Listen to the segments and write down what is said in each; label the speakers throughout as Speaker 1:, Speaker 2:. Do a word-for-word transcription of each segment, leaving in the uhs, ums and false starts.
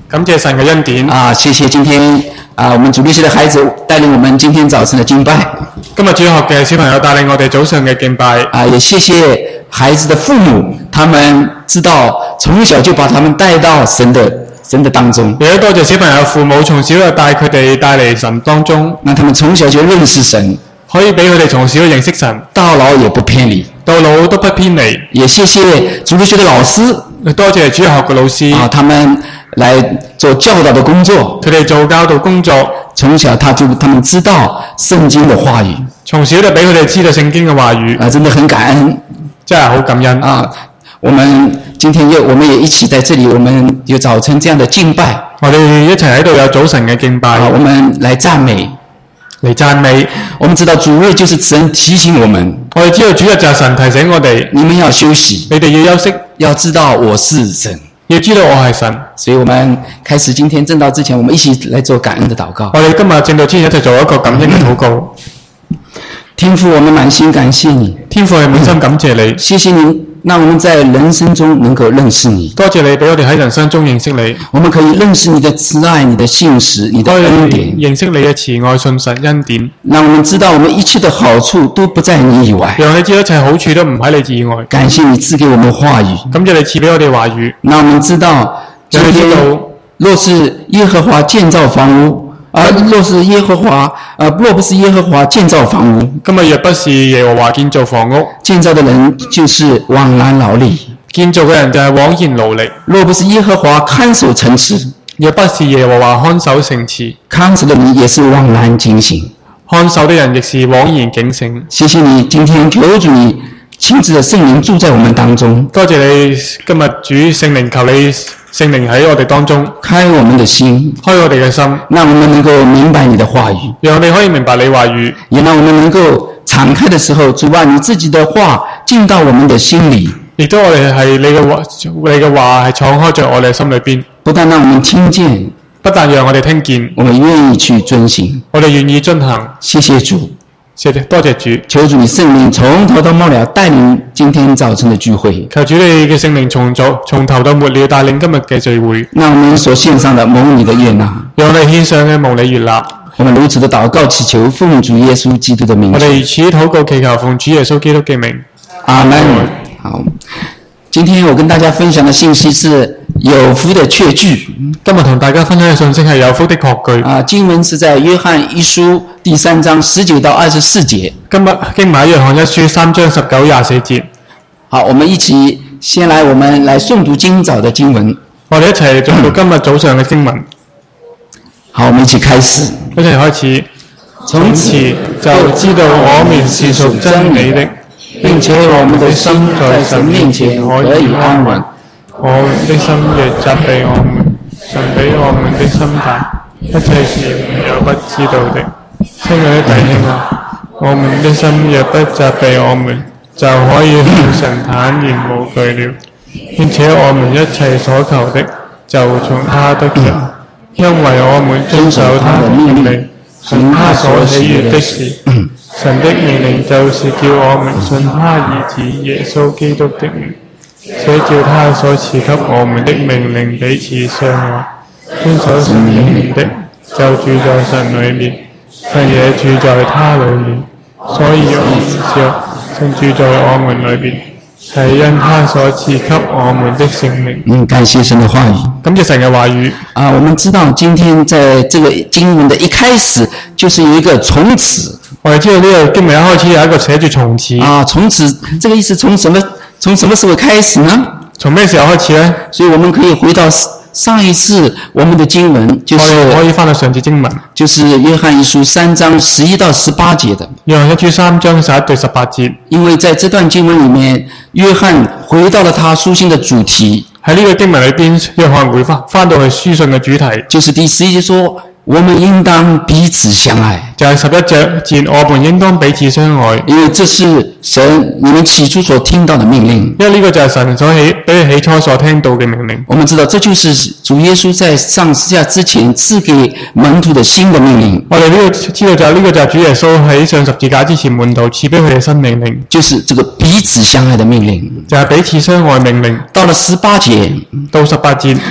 Speaker 1: 感謝神嘅恩典
Speaker 2: 啊！謝謝今天啊，我們主日學的孩子帶領我們今天早晨的敬拜。
Speaker 1: 今日主學嘅小朋友帶領我哋早上嘅敬拜。
Speaker 2: 啊，也謝謝孩子的父母，他們知道從小就把他們帶到神的神的當中。
Speaker 1: 亦都多謝小朋友父母從小就帶佢哋帶嚟神當中，
Speaker 2: 那他們從小就認識神，
Speaker 1: 可以俾佢哋從小認識神，
Speaker 2: 到老也不偏離，
Speaker 1: 到老都不偏離。
Speaker 2: 也謝謝主日學的老師，
Speaker 1: 多謝主日學嘅老師
Speaker 2: 啊，他們來做教導的工作，
Speaker 1: 佢哋做教導工作，
Speaker 2: 從小他就他們知道聖經的話語，
Speaker 1: 從小就俾佢哋知道聖經嘅話語，
Speaker 2: 啊，真的很感恩，
Speaker 1: 真係好感恩
Speaker 2: 啊！我們今天又我們也一起在這裡，我們有早晨這樣的敬拜，
Speaker 1: 我哋一齊喺度有早晨嘅敬拜，
Speaker 2: 啊，我們來讚美，
Speaker 1: 嚟讚美。
Speaker 2: 我們知道主日就是神提醒我們，
Speaker 1: 我哋知道主日就係神提醒我哋，
Speaker 2: 你們要休息，
Speaker 1: 你哋要休息，
Speaker 2: 要知道我是神，
Speaker 1: 要知道我係神。
Speaker 2: 所以我們開始今天正道之前，我們一起來做感恩的禱告。
Speaker 1: 我哋今日正道之前一齊做一個感恩嘅禱告。
Speaker 2: 天父，我們滿心感謝你，
Speaker 1: 天父係滿心感謝你，
Speaker 2: 謝謝你讓我們在人生中能夠認識你，
Speaker 1: 多謝你俾我哋喺人生中認識你，
Speaker 2: 我們可以認識你的慈愛、你的信實、你的恩典，
Speaker 1: 認識你嘅慈愛、信實、恩典，
Speaker 2: 讓我們知道我們一切的好處都不在你以外，
Speaker 1: 讓你知道一切好處都唔喺你以外。
Speaker 2: 感謝你賜給我們話語，
Speaker 1: 感謝你賜俾我哋話語，
Speaker 2: 讓我們知道今天若是耶和華建造房屋，啊，若是耶和華，啊，若不是耶和華建造房屋，
Speaker 1: 今日若不是耶和華建造房屋，
Speaker 2: 建造的人就是枉然勞力，
Speaker 1: 建造嘅人就係枉然勞力。
Speaker 2: 若不是耶和華看守城池，
Speaker 1: 若不是耶和華看守城池，
Speaker 2: 看守的人也是枉然警醒，
Speaker 1: 看守的人亦是枉然警醒。
Speaker 2: 謝謝你今天求主你親自的聖靈住在我們當中，
Speaker 1: 多謝你今日主聖靈，求你聖靈喺我哋當中
Speaker 2: 開我們的心，
Speaker 1: 開我哋嘅心，
Speaker 2: 讓我們能夠明白你的話語，
Speaker 1: 讓我哋可以明白你話語，
Speaker 2: 也讓我們能夠敞開的時候，主啊，你自己的話進到我們的心裏，
Speaker 1: 亦都我哋係你嘅話，你嘅話係敞開在我哋心裏邊，
Speaker 2: 不但讓我們聽見，
Speaker 1: 不但讓我哋聽見，
Speaker 2: 我們願意去遵行，
Speaker 1: 我哋願意遵行。
Speaker 2: 謝謝主，
Speaker 1: 謝謝多謝主，
Speaker 2: 求主你聖靈從頭到末了帶領今天早晨的聚會，
Speaker 1: 求主你嘅聖靈從早從頭到末了帶領今日嘅聚會，
Speaker 2: 讓我們所獻上的蒙你的悅納，
Speaker 1: 讓我哋獻上嘅蒙你悅納。
Speaker 2: 我們如此的禱告祈求，奉主耶穌基督的名。
Speaker 1: 我哋如此禱告祈求，奉主耶穌基督嘅名。
Speaker 2: 阿門。好，今天我跟大家分享的信息是有福的確據。
Speaker 1: 今日同大家分享嘅信息係有福的確據。
Speaker 2: 啊，經文是在約翰一書第三章十九到二十四節。
Speaker 1: 今日經文約翰一書三章十九廿四節。
Speaker 2: 好，我們一起先來，我們來誦讀今早的經文。
Speaker 1: 我哋一齊誦讀今日早上嘅經文。
Speaker 2: 好，我們一起開始。
Speaker 1: 一齊開始。從此就知道我們是屬真理的，
Speaker 2: 並且我們的心在神面前可以安穩。
Speaker 1: 我們的心亦責備我們，神比我們的心大，一切事沒有不知道的。親愛的弟兄啊，我們的心若不責備我們，就可以向神坦然無懼了。並且我們一切所求的，就從他得着，因為我們遵守他的命令，行他所喜悅的事。神的命令就是叫我們信他兒子耶穌基督的名，且照他所賜給我們的命令彼此相愛。遵守神命令的，就住在神裏面，神也住在他裏面。所以我們知道神住在我們裏面，係因他所賜給我們的聖靈。
Speaker 2: 嗯，感謝神的話語。
Speaker 1: 感謝神嘅話語。
Speaker 2: 啊，我們知道今天在這個經文的一開始，就是有一個從此。
Speaker 1: 我哋知道呢個經文一開始有一個寫住從此。
Speaker 2: 啊，從此這個意思從什麼從什麼時候開始呢？
Speaker 1: 從咩時候開始呢？
Speaker 2: 所以我們可以回到上一次我們的經文，就是
Speaker 1: 可以翻到上次經文，
Speaker 2: 就是約翰一書三章十一到十八節的。
Speaker 1: 約翰一書三章十一到十八節。因
Speaker 2: 為在這段經文裡面，約翰回到了他書信的主題。
Speaker 1: 喺呢個經文裏邊，約翰回翻翻到去書信嘅主題，
Speaker 2: 就是第十一節說，我們應當彼此相愛。
Speaker 1: 就係十一節，我們應當彼此相愛。
Speaker 2: 因為這是神你們起初所聽到的命令。
Speaker 1: 因為呢個就係神所起俾你起初所聽到嘅命令。
Speaker 2: 我們知道這就是主耶穌在上十字架之前賜給門徒的新的命令。
Speaker 1: 我哋呢個知道就係呢個就係主耶穌喺上十字架之前門徒賜俾佢哋新命令，
Speaker 2: 就是這個彼此相愛的命令。
Speaker 1: 就係彼此相愛命令。
Speaker 2: 到了十八節，
Speaker 1: 到十八節。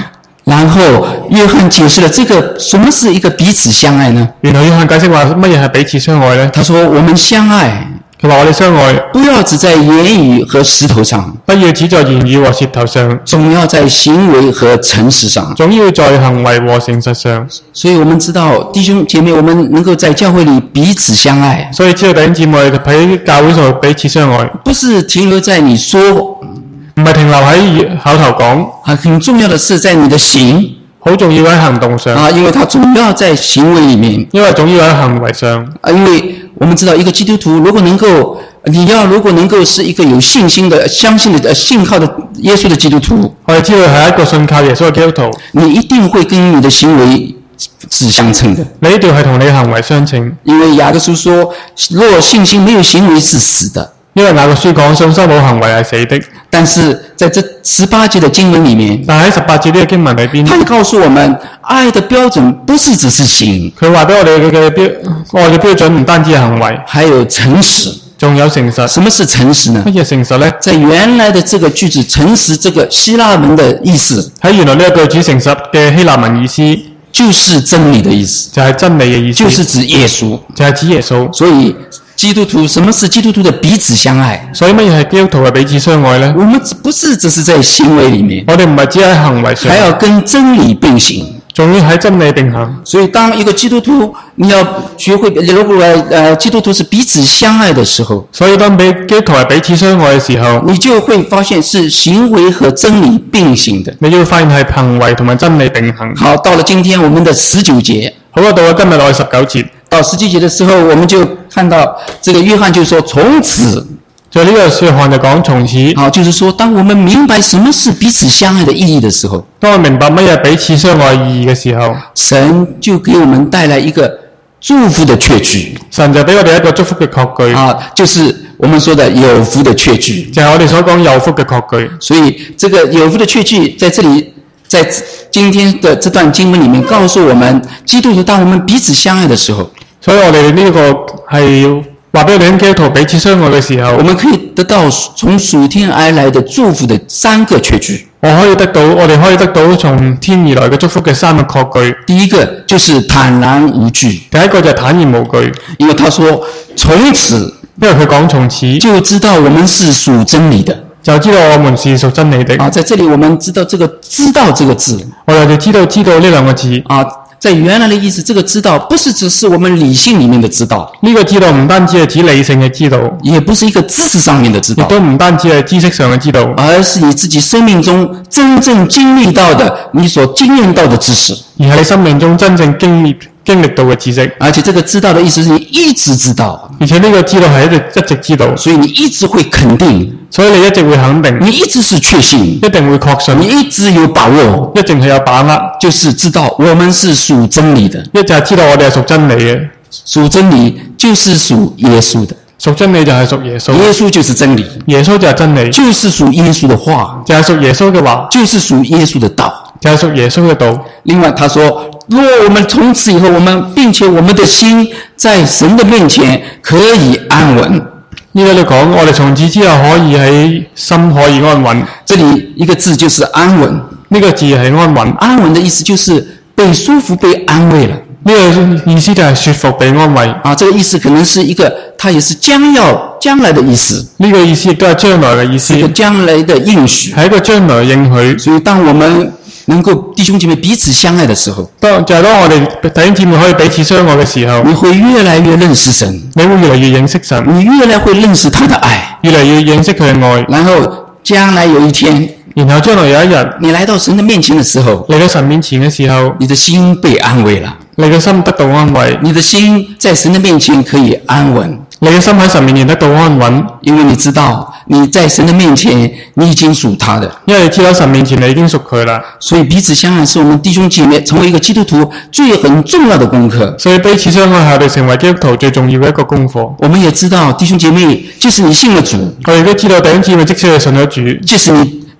Speaker 2: 然後約翰解釋了這個什麼是一個彼此相愛呢？
Speaker 1: 然後約翰解釋話乜嘢係彼此相愛呢？
Speaker 2: 他說我們相愛，
Speaker 1: 佢話我哋相愛，
Speaker 2: 不要只在言語和舌頭上，
Speaker 1: 不要只在言語和舌頭上，
Speaker 2: 總要在行為和誠實上，
Speaker 1: 總要在行為和誠實上。
Speaker 2: 所以我們知道弟兄姐妹，我們能夠在教會裏彼此相愛，
Speaker 1: 所以知道弟兄姊妹喺教會上彼此相愛，
Speaker 2: 不是停留在你說，
Speaker 1: 唔係停留喺口頭講，
Speaker 2: 啊，很重要的是在你的行，
Speaker 1: 好重要喺行動上
Speaker 2: 啊，因為它總要在行為裏面，
Speaker 1: 因為總要喺行為上。
Speaker 2: 啊，因為我們知道一個基督徒如果能夠，你要如果能夠是一個有信心的、相信的、信靠的耶穌的基督徒，
Speaker 1: 我哋知道係一個信靠耶穌嘅基督徒，
Speaker 2: 你一定會跟你的行為是相稱的。
Speaker 1: 你一定係同你嘅行為相稱，
Speaker 2: 因為雅各書說，若信心沒有行為是死的。
Speaker 1: 因為雅各書講信心冇行為係死的。
Speaker 2: 但是在這十八節的經文裏面，
Speaker 1: 但喺十八節呢個經文裏邊，
Speaker 2: 他告訴我們，愛的標準不是只是行，
Speaker 1: 佢話俾我哋嘅標愛嘅標準唔單止係行為，
Speaker 2: 還有誠實，
Speaker 1: 仲有誠實。
Speaker 2: 什麼是誠實呢？
Speaker 1: 乜嘢誠實呢？
Speaker 2: 在原來的這個句子，誠實這個希臘文的意思，
Speaker 1: 喺原來呢個句子誠實嘅希臘文意思，
Speaker 2: 就是真理的意思，
Speaker 1: 就係真理嘅意思，
Speaker 2: 就是指耶穌，
Speaker 1: 就係指耶穌。
Speaker 2: 所以基督徒，什麼是基督徒的彼此相愛？
Speaker 1: 所以乜嘢係基督徒嘅彼此相愛呢？
Speaker 2: 我們不是只是在行為裏面，
Speaker 1: 我哋唔係只喺行為上，
Speaker 2: 還要跟真理並行，
Speaker 1: 仲要喺真理並行。
Speaker 2: 所以當一個基督徒，你要學會，如果呃基督徒是彼此相愛的時候，
Speaker 1: 所以當比基督徒係彼此相愛嘅時候，
Speaker 2: 你就會發現是行為和真理並行的。
Speaker 1: 你就會發現係行為同埋真理並行。
Speaker 2: 好，到了今天我們的十九節，
Speaker 1: 好啦，到咗今日我哋十九節，
Speaker 2: 到十九節的時候，我們就看到這個約翰就說從此，
Speaker 1: 在呢個約翰就講從此。
Speaker 2: 好，就是說當我們明白什麼是彼此相愛的意義的時候，
Speaker 1: 當我明白乜嘢彼此相愛意義嘅時候，
Speaker 2: 神就給我們帶來一個祝福的確據。
Speaker 1: 神就俾我哋一個祝福嘅確據，
Speaker 2: 啊，就是我們說的有福的確據，
Speaker 1: 就係我哋所講有福嘅確據。
Speaker 2: 所以這個有福的確據在這裡，在今天的這段經文裡面告訴我們，基督徒當我們彼此相愛的時候，
Speaker 1: 所以我哋呢個係話俾我哋基督徒彼此相愛嘅時候，
Speaker 2: 我們可以得到從屬天而來的祝福的三個確據。
Speaker 1: 我可以得到，我哋可以得到從天而來嘅祝福嘅三個確據。
Speaker 2: 第一個就是坦然無懼，
Speaker 1: 第一個就係坦然無懼，
Speaker 2: 因為他說從此，
Speaker 1: 因為佢講從此
Speaker 2: 就知道我們是屬真理的，
Speaker 1: 就知道我們是屬真理的。
Speaker 2: 啊，在這裡我們知道這個知道這個字，
Speaker 1: 我哋就知道知道呢兩個字
Speaker 2: 啊。在原來的意思，這個知道不是只是我們理性裡面的知道，
Speaker 1: 呢個知道唔單止係指理性嘅知道，
Speaker 2: 也不是一個知識上面的知道，
Speaker 1: 亦都唔單止係知識上嘅知道，
Speaker 2: 而是你自己生命中真正經歷到的，你所經驗到的知識，
Speaker 1: 而係你生命中真正經歷經歷到嘅知識。
Speaker 2: 而且這個知道的意思是你一直知道，
Speaker 1: 而且呢個知道係一直一直知道，
Speaker 2: 所以你一直會肯定，
Speaker 1: 所以你一直會肯定，
Speaker 2: 你一直是確信，
Speaker 1: 一定會確信，
Speaker 2: 你一直有把握，
Speaker 1: 一定係有把握，
Speaker 2: 就是知道我們是屬真理的，
Speaker 1: 一就係知道我哋係屬真理嘅，
Speaker 2: 屬真理就是屬耶穌的，
Speaker 1: 屬真理就係屬耶穌，
Speaker 2: 耶穌就是真理，
Speaker 1: 耶穌就係真理，
Speaker 2: 就是屬耶穌的話，
Speaker 1: 就係屬耶穌嘅話，
Speaker 2: 就是屬耶穌的道，
Speaker 1: 就係屬耶穌嘅道。
Speaker 2: 另外他說，若我們從此以後，我們並且我們的心在神的面前可以安穩。
Speaker 1: 呢個你講，我哋從此之後可以喺心可以安穩。
Speaker 2: 這裡一個字就是安穩，
Speaker 1: 呢個字係安穩。
Speaker 2: 安穩的意思就是被舒服、被安慰了。
Speaker 1: 呢個意思就係舒服、被安慰。
Speaker 2: 啊，這個意思可能是一個，它也是將要將來的意思。
Speaker 1: 呢個意思亦都係將來嘅意思，
Speaker 2: 一個將來的應許，
Speaker 1: 係一個將來應許。
Speaker 2: 所以當我們能夠弟兄姐妹彼此相愛的時候，
Speaker 1: 當就係當我哋弟兄姊妹可以彼此相愛嘅時候，
Speaker 2: 你會越來越認識神，
Speaker 1: 你會越嚟越認識神，
Speaker 2: 你越來會認識他的愛，
Speaker 1: 越嚟越認識佢嘅愛。
Speaker 2: 然後將來有一天，
Speaker 1: 然後將來有一日，
Speaker 2: 你來到神的面前的時候，
Speaker 1: 嚟到神面前嘅時候，
Speaker 2: 你的心被安慰了，
Speaker 1: 你嘅心得到安慰，
Speaker 2: 你的心在神的面前可以安穩，
Speaker 1: 你嘅心喺神面前得到安穩，
Speaker 2: 因為你知道你在神的面前你已經屬他的，
Speaker 1: 因為你知道神面前你已經屬佢啦。
Speaker 2: 所以彼此相愛是我們弟兄姐妹成為一個基督徒最很重要的功課。
Speaker 1: 所以彼此相愛係我哋成為基督徒最重要嘅一個功課。
Speaker 2: 我們也知道弟兄姐妹，即使你信了主，
Speaker 1: 我哋都知道弟兄姊妹即使係信咗主，
Speaker 2: 即使你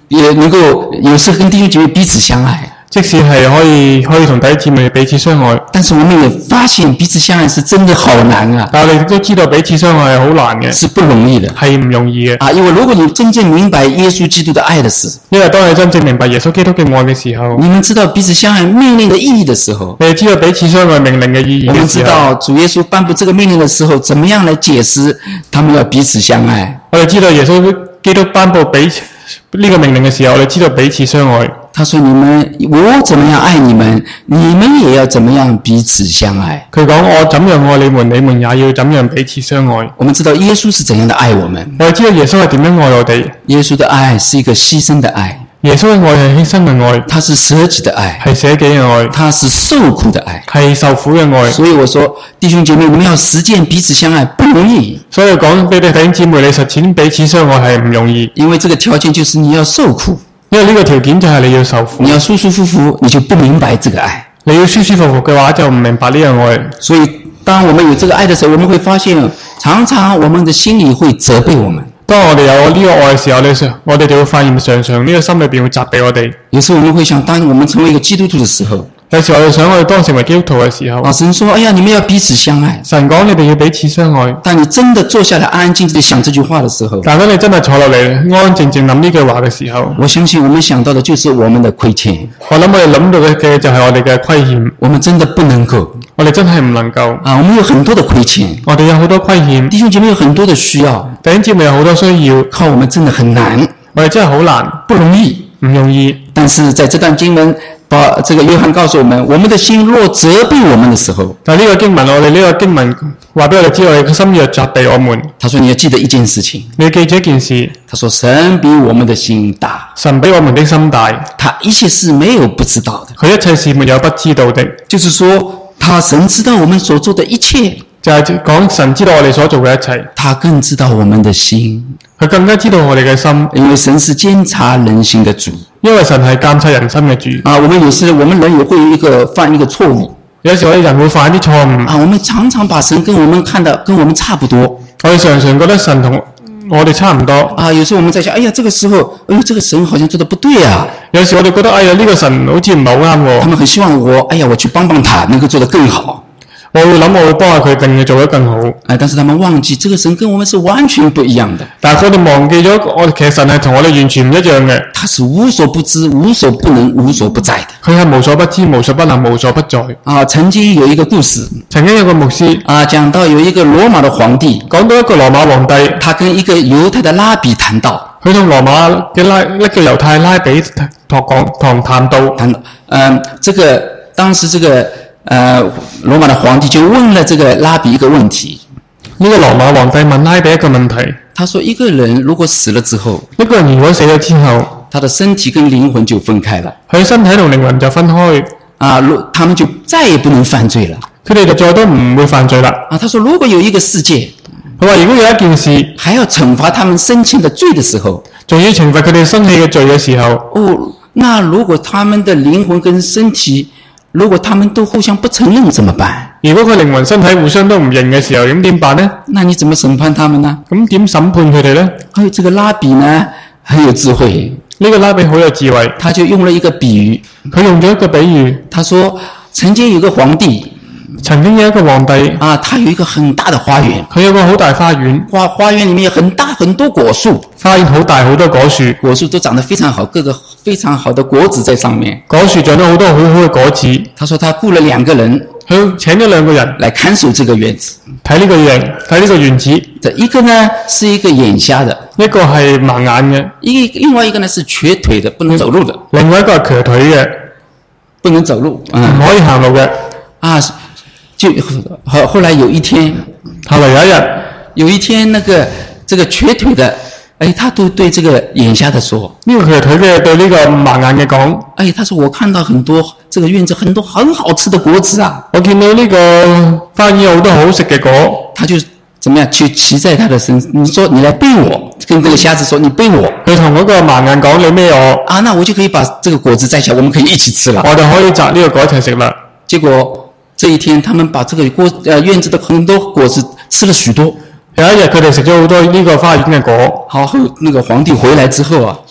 Speaker 2: 也能夠有時跟弟兄姐妹彼此相愛。
Speaker 1: 即使係可以可以同弟兄姊妹彼此相愛，
Speaker 2: 但是我們也發現彼此相愛是真的好難啊！
Speaker 1: 但係我哋都知道彼此相愛係好難嘅，
Speaker 2: 是不容易的，
Speaker 1: 係唔容易嘅。
Speaker 2: 啊，因為如果你真正明白耶穌基督的愛的時候，
Speaker 1: 因為當你真正明白耶穌基督嘅愛嘅時候，
Speaker 2: 你們知道彼此相愛命令的意義的時候，
Speaker 1: 你知道彼此相愛命令嘅意義嘅時候，
Speaker 2: 我們知道主耶穌頒布這個命令的時候，怎麼樣來解釋他們要彼此相愛？
Speaker 1: 我哋知道耶穌基督頒布彼此呢個命令嘅時候，我哋知道彼此相愛。
Speaker 2: 他說：你們我怎麼樣愛你們，你們也要怎麼樣彼此相愛。
Speaker 1: 佢講我怎樣愛你們，你們也要怎樣彼此相愛。
Speaker 2: 我們知道耶穌是怎樣的愛我們，
Speaker 1: 我哋知道耶穌係點樣愛我哋。
Speaker 2: 耶穌的愛是一個犧牲的愛，
Speaker 1: 耶穌嘅愛係犧牲嘅愛，
Speaker 2: 他是捨己的愛，
Speaker 1: 係捨己嘅愛，
Speaker 2: 他是受苦的愛，
Speaker 1: 係受苦嘅愛。
Speaker 2: 所以我說弟兄姐妹，你們要實踐彼此相愛不容易。
Speaker 1: 所以講俾你弟兄姊妹，你實踐彼此相愛係唔容易，
Speaker 2: 因為這個條件就是你要受苦。
Speaker 1: 因為呢個條件就係你要受苦，
Speaker 2: 你要舒舒服服，你就不明白這個愛。
Speaker 1: 你要舒舒服服嘅話，就唔明白呢樣愛。
Speaker 2: 所以，當我們有這個愛的時候，我們會發現，常常我們的心裡會責備我們。
Speaker 1: 當我哋有呢個愛嘅時候，你我哋就會發現，常常呢個心裏邊會責備我哋。
Speaker 2: 有時候我們會想，當我們成為一個基督徒的時候，
Speaker 1: 有時我哋想我哋當成為基督徒嘅時候，
Speaker 2: 啊，神說：哎呀，你們要彼此相愛。
Speaker 1: 神講你哋要彼此相愛。
Speaker 2: 但你真的坐下來安安靜靜地想這句話的時候，
Speaker 1: 但當你真係坐落嚟安安靜靜諗呢句話嘅時候，
Speaker 2: 我相信我們想到的就是我們的虧欠。
Speaker 1: 我諗我哋諗到嘅就係我哋嘅虧欠。
Speaker 2: 我們真的不能夠，
Speaker 1: 我哋真係唔能夠。
Speaker 2: 啊，我們有很多的虧欠，
Speaker 1: 我哋有好多虧欠。
Speaker 2: 弟兄姐妹有很多的需要，
Speaker 1: 弟兄姊妹有好多需要，
Speaker 2: 靠我們真的很難，
Speaker 1: 我哋真係好難，
Speaker 2: 不容易，
Speaker 1: 唔容易。
Speaker 2: 但是在這段經文，把這個約翰告訴我們，我們的心若責備我們的時候，
Speaker 1: 但係呢個經文，我哋呢個經文話俾我哋知，我哋嘅心若責備我們。
Speaker 2: 他說你要記得一件事情，
Speaker 1: 你要記住一件事，
Speaker 2: 他說神比我們的心大，
Speaker 1: 神比我們的心大，
Speaker 2: 他一切事沒有不知道的，
Speaker 1: 佢一切事沒有不知道的，
Speaker 2: 就是說他神知道我們所做的一切，
Speaker 1: 就係講神知道我哋所做嘅一切，
Speaker 2: 他更知道我們的心，
Speaker 1: 佢更加知道我哋嘅心，
Speaker 2: 因為神是監察人心的主。
Speaker 1: 因為神係監察人心嘅主。
Speaker 2: 啊，我們有時我們人也會有一個犯一個錯誤，
Speaker 1: 有時我哋人會犯一啲錯誤。
Speaker 2: 啊，我們常常把神跟我們看的跟我們差不多。
Speaker 1: 我哋常常覺得神同我哋差唔多。
Speaker 2: 啊，有時候我們在想，哎呀，這個時候，哎呦，這個神好像做得不對啊。
Speaker 1: 有時我哋覺得，哎呀，呢個神好似唔係好啱喎。
Speaker 2: 他們很希望我，哎呀，我去幫幫他，能夠做得更好。
Speaker 1: 我會諗，我會幫下佢，令佢做得更好。
Speaker 2: 哎，但是他們忘記，這個神跟我們是完全不一樣的。
Speaker 1: 但係佢哋忘記咗，我其實神係同我哋完全唔一樣嘅。
Speaker 2: 他是無所不知、無所不能、無所不在的。
Speaker 1: 佢係無所不知、無所不能、無所不在。
Speaker 2: 啊，曾經有一個故事，
Speaker 1: 曾經有個牧師
Speaker 2: 啊，講到有一個羅馬的皇帝，
Speaker 1: 講到一個羅馬皇帝，
Speaker 2: 他跟一個猶太的拉比談到，
Speaker 1: 佢同羅馬嘅拉一個猶太拉比托講堂談到，
Speaker 2: 談到，嗯，這個當時這個。呃，羅馬的皇帝就問了這個拉比一個問題。
Speaker 1: 呢個羅馬皇帝問拉比一個問題。
Speaker 2: 他說：一個人如果死了之後，
Speaker 1: 一個人如果死咗之後，
Speaker 2: 他的身體跟靈魂就分開了。
Speaker 1: 佢身體同靈魂就分開。
Speaker 2: 啊，他們就再也不能犯罪了。
Speaker 1: 佢哋就再都唔會犯罪啦。
Speaker 2: 啊，他說如果有一個世界，
Speaker 1: 佢話如果有一件事，
Speaker 2: 還要懲罰他們生前的罪的時候，
Speaker 1: 仲要懲罰佢哋生氣嘅罪嘅時候，
Speaker 2: 哦，那如果他們的靈魂跟身體，如果他們都互相不承認怎麼辦？
Speaker 1: 如果佢靈魂身體互相都唔認嘅時候，咁點辦呢？
Speaker 2: 那你怎麼審判他們呢？
Speaker 1: 咁點審判佢哋呢？
Speaker 2: 哎，這個拉比呢很有智慧，
Speaker 1: 呢個拉比好有智慧，
Speaker 2: 他就用了一個比喻，
Speaker 1: 佢用咗一個比喻，
Speaker 2: 他說曾經有個皇帝，
Speaker 1: 曾經有一個皇帝
Speaker 2: 啊，他有一個很大的花園，
Speaker 1: 佢有個好大花園，
Speaker 2: 花花園裡面有很大很多果樹，
Speaker 1: 花園好大好多果樹，
Speaker 2: 果樹都長得非常好，各個非常好的果子在上面，
Speaker 1: 果樹長咗好多好好嘅果子。
Speaker 2: 他說他雇了兩個人，
Speaker 1: 佢請咗兩個人
Speaker 2: 來看守這個園子，
Speaker 1: 睇呢個園，睇呢個園子。
Speaker 2: 這一個呢是一個眼瞎的，
Speaker 1: 一個係盲眼嘅，
Speaker 2: 一另外一個呢是瘸腿的，不能走路的，
Speaker 1: 另外一個係瘸腿嘅，
Speaker 2: 不能走路，
Speaker 1: 唔
Speaker 2: 嗯，
Speaker 1: 可以行路嘅。
Speaker 2: 啊，就後後來有一天，
Speaker 1: 後來有一日，
Speaker 2: 有一天那個這個瘸腿的，哎，他都對這個眼瞎的說，
Speaker 1: 呢個瘸腿嘅對呢個盲眼嘅講，
Speaker 2: 哎，他說我看到很多這個院子很多很好吃的果子啊，
Speaker 1: 我見到呢個花園有好多好食嘅果，
Speaker 2: 他就怎麼樣去騎在他的身上，你說你來背我，跟這個瞎子說你背我，
Speaker 1: 佢同嗰個盲眼講，你孭我，
Speaker 2: 啊，那我就可以把這個果子摘起來，我們可以一起吃了。
Speaker 1: 我就可以摘呢個果一齊食啦。
Speaker 2: 結果這一天他們把這個果呃院子的很多果子吃了許多。
Speaker 1: 有一日佢哋食咗好多呢個花園嘅果，
Speaker 2: 好，後那個皇帝回來之後啊，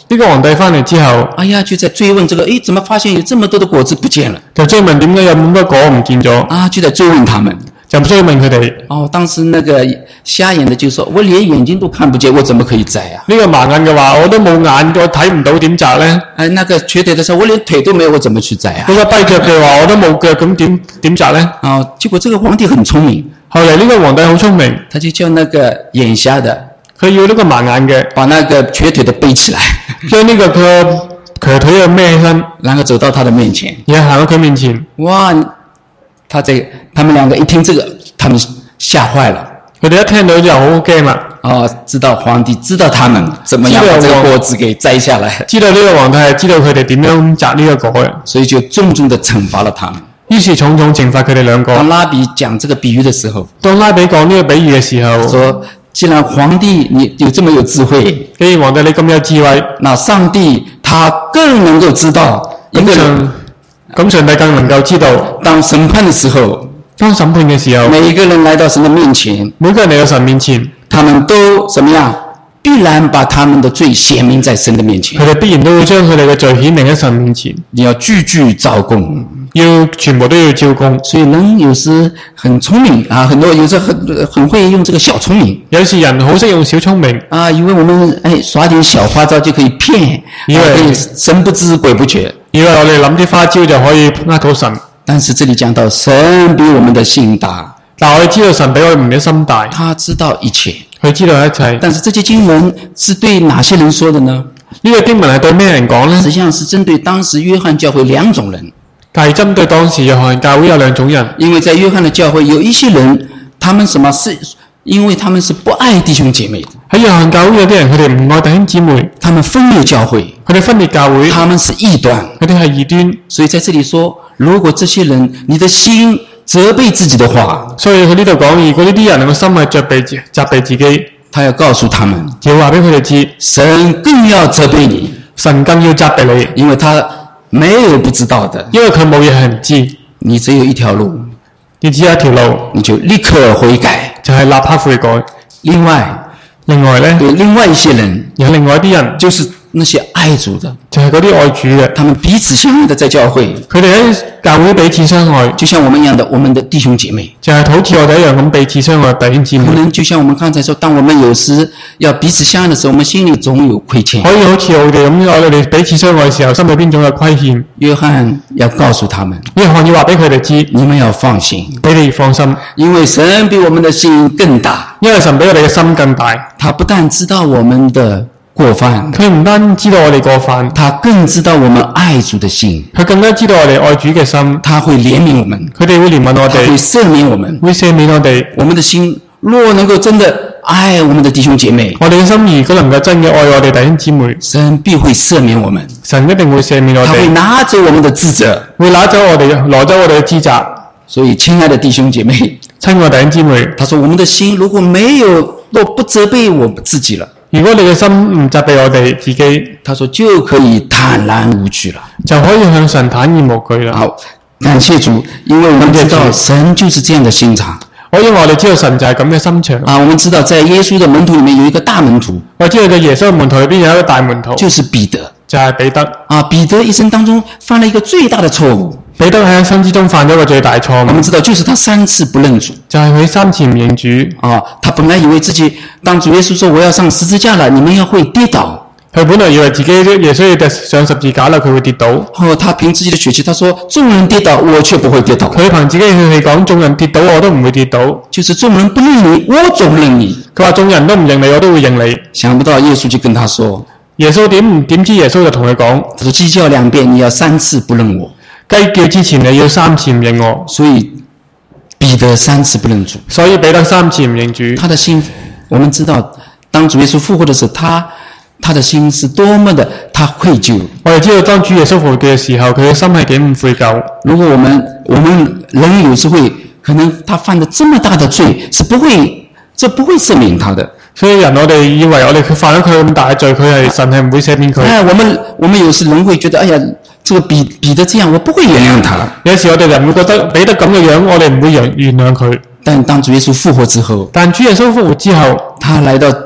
Speaker 1: 呢個皇帝翻嚟之後，
Speaker 2: 哎呀，就在追問這個，誒，怎麼發現有這麼多的果子不見了？
Speaker 1: 就追問點解有咁多果唔見咗？
Speaker 2: 啊，就在追問他們。
Speaker 1: 就追問佢哋。
Speaker 2: 哦，當時那個瞎眼的就說：我連眼睛都看不見，我怎麼可以摘啊？
Speaker 1: 呢個盲眼嘅話，我都冇眼，我睇唔到點摘呢？
Speaker 2: 哎，那個瘸腿的說：我連腿都沒有，我怎麼去摘啊？
Speaker 1: 嗰個跛腳嘅話，我都冇腳，咁點點摘呢？
Speaker 2: 哦，結果這個皇帝很聰明，
Speaker 1: 後嚟呢個皇帝好聰明，
Speaker 2: 他就叫那個眼瞎的，
Speaker 1: 佢要呢個盲眼嘅，
Speaker 2: 把那個瘸腿的背起來，
Speaker 1: 將呢個佢瘸腿嘅孭起身，
Speaker 2: 然後走到他的面前，
Speaker 1: 然後行到佢面前。
Speaker 2: 哇！他這他們兩個一聽這個，他們嚇壞了。
Speaker 1: 佢哋一聽到就好驚啦。
Speaker 2: 哦，知道皇帝知道他們怎麼樣把這個果子給摘下來，
Speaker 1: 知道呢個皇帝係知道佢哋點樣摘呢個果嘅，
Speaker 2: 所以就重重的懲罰了他們。
Speaker 1: 於是重重懲罰佢哋兩個。
Speaker 2: 當拉比講這個比喻的時候，
Speaker 1: 當拉比講呢個比喻嘅時候，
Speaker 2: 說既然皇帝你有這麼有智慧，
Speaker 1: 既然皇帝你咁有智慧，
Speaker 2: 那上帝他更能夠知道一個人。
Speaker 1: 咁上帝更能夠知道，
Speaker 2: 當審判的時候，
Speaker 1: 當審判嘅時候，
Speaker 2: 每一個人來到神的面前，
Speaker 1: 每個人嚟到神面前，
Speaker 2: 他們都怎麼樣？必然把他們的罪顯明在神的面前。
Speaker 1: 佢哋必然都會將佢哋嘅罪顯明喺神面前。
Speaker 2: 你要句句照供，
Speaker 1: 要全部都要照供。
Speaker 2: 所以人有時很聰明啊，很多有時很很會用這個小聰明。
Speaker 1: 有時人好識用小聰明
Speaker 2: 啊，以為我們哎耍點小花招就可以騙，以為、啊、可以神不知鬼不覺。
Speaker 1: 以為我哋諗啲花招就可以呃到神。
Speaker 2: 但是這裡講到神比我們的心大，
Speaker 1: 但我哋知道神比我哋嘅心大，
Speaker 2: 他知道一切，
Speaker 1: 佢知道一切。
Speaker 2: 但是這些經文是對哪些人說的呢？
Speaker 1: 呢個經文係對咩人講呢？
Speaker 2: 實際上是針對當時約翰教會兩種人。
Speaker 1: 但係針對當時約翰教會有兩種人，
Speaker 2: 因為在約翰的教會有一些人，他們什麼是因為他們是不愛弟兄姐妹的。
Speaker 1: 喺約翰教會有啲人佢哋唔愛弟兄姊妹，
Speaker 2: 他們分裂教會，
Speaker 1: 佢哋分裂教會，
Speaker 2: 他們是異端，
Speaker 1: 佢哋係異端。
Speaker 2: 所以在這裡說，如果這些人你的心責備自己的話，
Speaker 1: 所以佢呢度講，如果呢啲人個心係責備責備自己，
Speaker 2: 他要告訴他們，
Speaker 1: 要話俾佢哋知，
Speaker 2: 神更要責備你，
Speaker 1: 神更要責備你，
Speaker 2: 因為他沒有不知道的，
Speaker 1: 因為佢冇嘢係唔知，
Speaker 2: 你只有一條路，
Speaker 1: 你只有一條路，
Speaker 2: 你就立刻悔改，
Speaker 1: 就係立刻悔改。
Speaker 2: 另外，
Speaker 1: 另外呢，
Speaker 2: 對另外一些人，
Speaker 1: 有另外一啲人，
Speaker 2: 就是那些愛主的，
Speaker 1: 就係嗰啲愛主嘅，
Speaker 2: 他們彼此相愛的在教會，
Speaker 1: 佢哋喺教會彼此相愛，
Speaker 2: 就像我們一樣的，我們的弟兄姐妹，
Speaker 1: 就係好似我哋一樣咁彼此相愛弟兄姊妹。
Speaker 2: 可能就像我們剛才說，當我們有時要彼此相愛的時候，我們心裡總有虧欠。
Speaker 1: 可以好似我哋咁，我哋彼此相愛嘅時候，心裏邊總有虧欠。
Speaker 2: 約翰要告訴他們，
Speaker 1: 約翰要話俾佢哋知，
Speaker 2: 你們要放心，
Speaker 1: 你哋放心，
Speaker 2: 因為神比我們的心更大，
Speaker 1: 因為神比我哋嘅心更大。
Speaker 2: 他不但知道我們的過犯，
Speaker 1: 佢唔單知道我哋過犯，
Speaker 2: 他更知道我們愛主的心，
Speaker 1: 佢更加知道我哋愛主嘅心。
Speaker 2: 他會憐憫我們，
Speaker 1: 佢哋會憐憫我
Speaker 2: 他會
Speaker 1: 哋，
Speaker 2: 赦免我們，
Speaker 1: 會赦免我哋。
Speaker 2: 我們的心若能夠真的愛我們的弟兄姐妹，
Speaker 1: 我哋嘅心如果能夠真嘅愛我哋弟兄姊妹，
Speaker 2: 神必會赦免我們，
Speaker 1: 神一定會赦免我
Speaker 2: 他會
Speaker 1: 哋，
Speaker 2: 拿走我們的自責。
Speaker 1: 會拿走我哋，攞走我哋嘅資責。
Speaker 2: 所以，親愛的弟兄姐妹，
Speaker 1: 親愛弟兄姊妹，
Speaker 2: 他說：我們的心如果沒有，若不責備我們自己了，
Speaker 1: 如果你嘅心唔責備我哋自己，
Speaker 2: 他說就可以坦然無懼了，
Speaker 1: 就可以向神坦然無懼啦。
Speaker 2: 好，感謝主，因為我們知道神就是這樣的心腸。
Speaker 1: 我因為我哋知道神就係咁嘅心腸
Speaker 2: 啊，我們知道在耶穌的門徒裡面有一個大門徒，
Speaker 1: 我知道在耶穌嘅門徒裏邊有一個大門徒，
Speaker 2: 就是彼得。
Speaker 1: 就係彼得。
Speaker 2: 啊，彼得一生當中犯了一個最大的錯誤。
Speaker 1: 彼得喺一生之中犯咗一個最大錯誤。
Speaker 2: 我們知道，就是他三次不認主，
Speaker 1: 就係佢三次唔認主。
Speaker 2: 啊，他本來以為自己當主耶穌說我要上十字架了，你們要會跌倒。
Speaker 1: 佢本來以為自己耶穌要上十字架啦，佢會跌倒。
Speaker 2: 哦，他憑自己的血氣，他說眾人跌倒，我卻不會跌倒。
Speaker 1: 佢憑自己嘅血氣講，眾人跌倒我都唔會跌倒。
Speaker 2: 就是眾人不認你，我總認你。
Speaker 1: 佢話眾人都唔認你，我都會認你。
Speaker 2: 想不到耶穌就跟他說，
Speaker 1: 耶穌點點知耶穌就同佢講，
Speaker 2: 他說雞叫兩遍，你要三次不認我。
Speaker 1: 雞叫之前你要三次唔認我。
Speaker 2: 所以彼得三次不認主，
Speaker 1: 所以彼得三次唔認主。
Speaker 2: 他的心，我們知道，當主耶穌復活的時候，他他的心是多麼的他愧疚。
Speaker 1: 我哋知道當主耶穌復活嘅時候，佢嘅心係幾唔悔疚。
Speaker 2: 如果我們我們人有時會可能他犯了這麼大的罪，是不會這不會赦免他的。
Speaker 1: 所以人我哋以為我哋佢犯咗佢咁大嘅罪，佢係神係唔會赦免佢。
Speaker 2: 哎，我們我們有時人會覺得，哎呀，這個彼彼得這樣，我不會原諒他。
Speaker 1: 有時我哋人會覺得彼得咁嘅樣，我哋唔會原原諒佢。
Speaker 2: 但當主耶穌復活之後，
Speaker 1: 但主耶穌復活之後，
Speaker 2: 他來到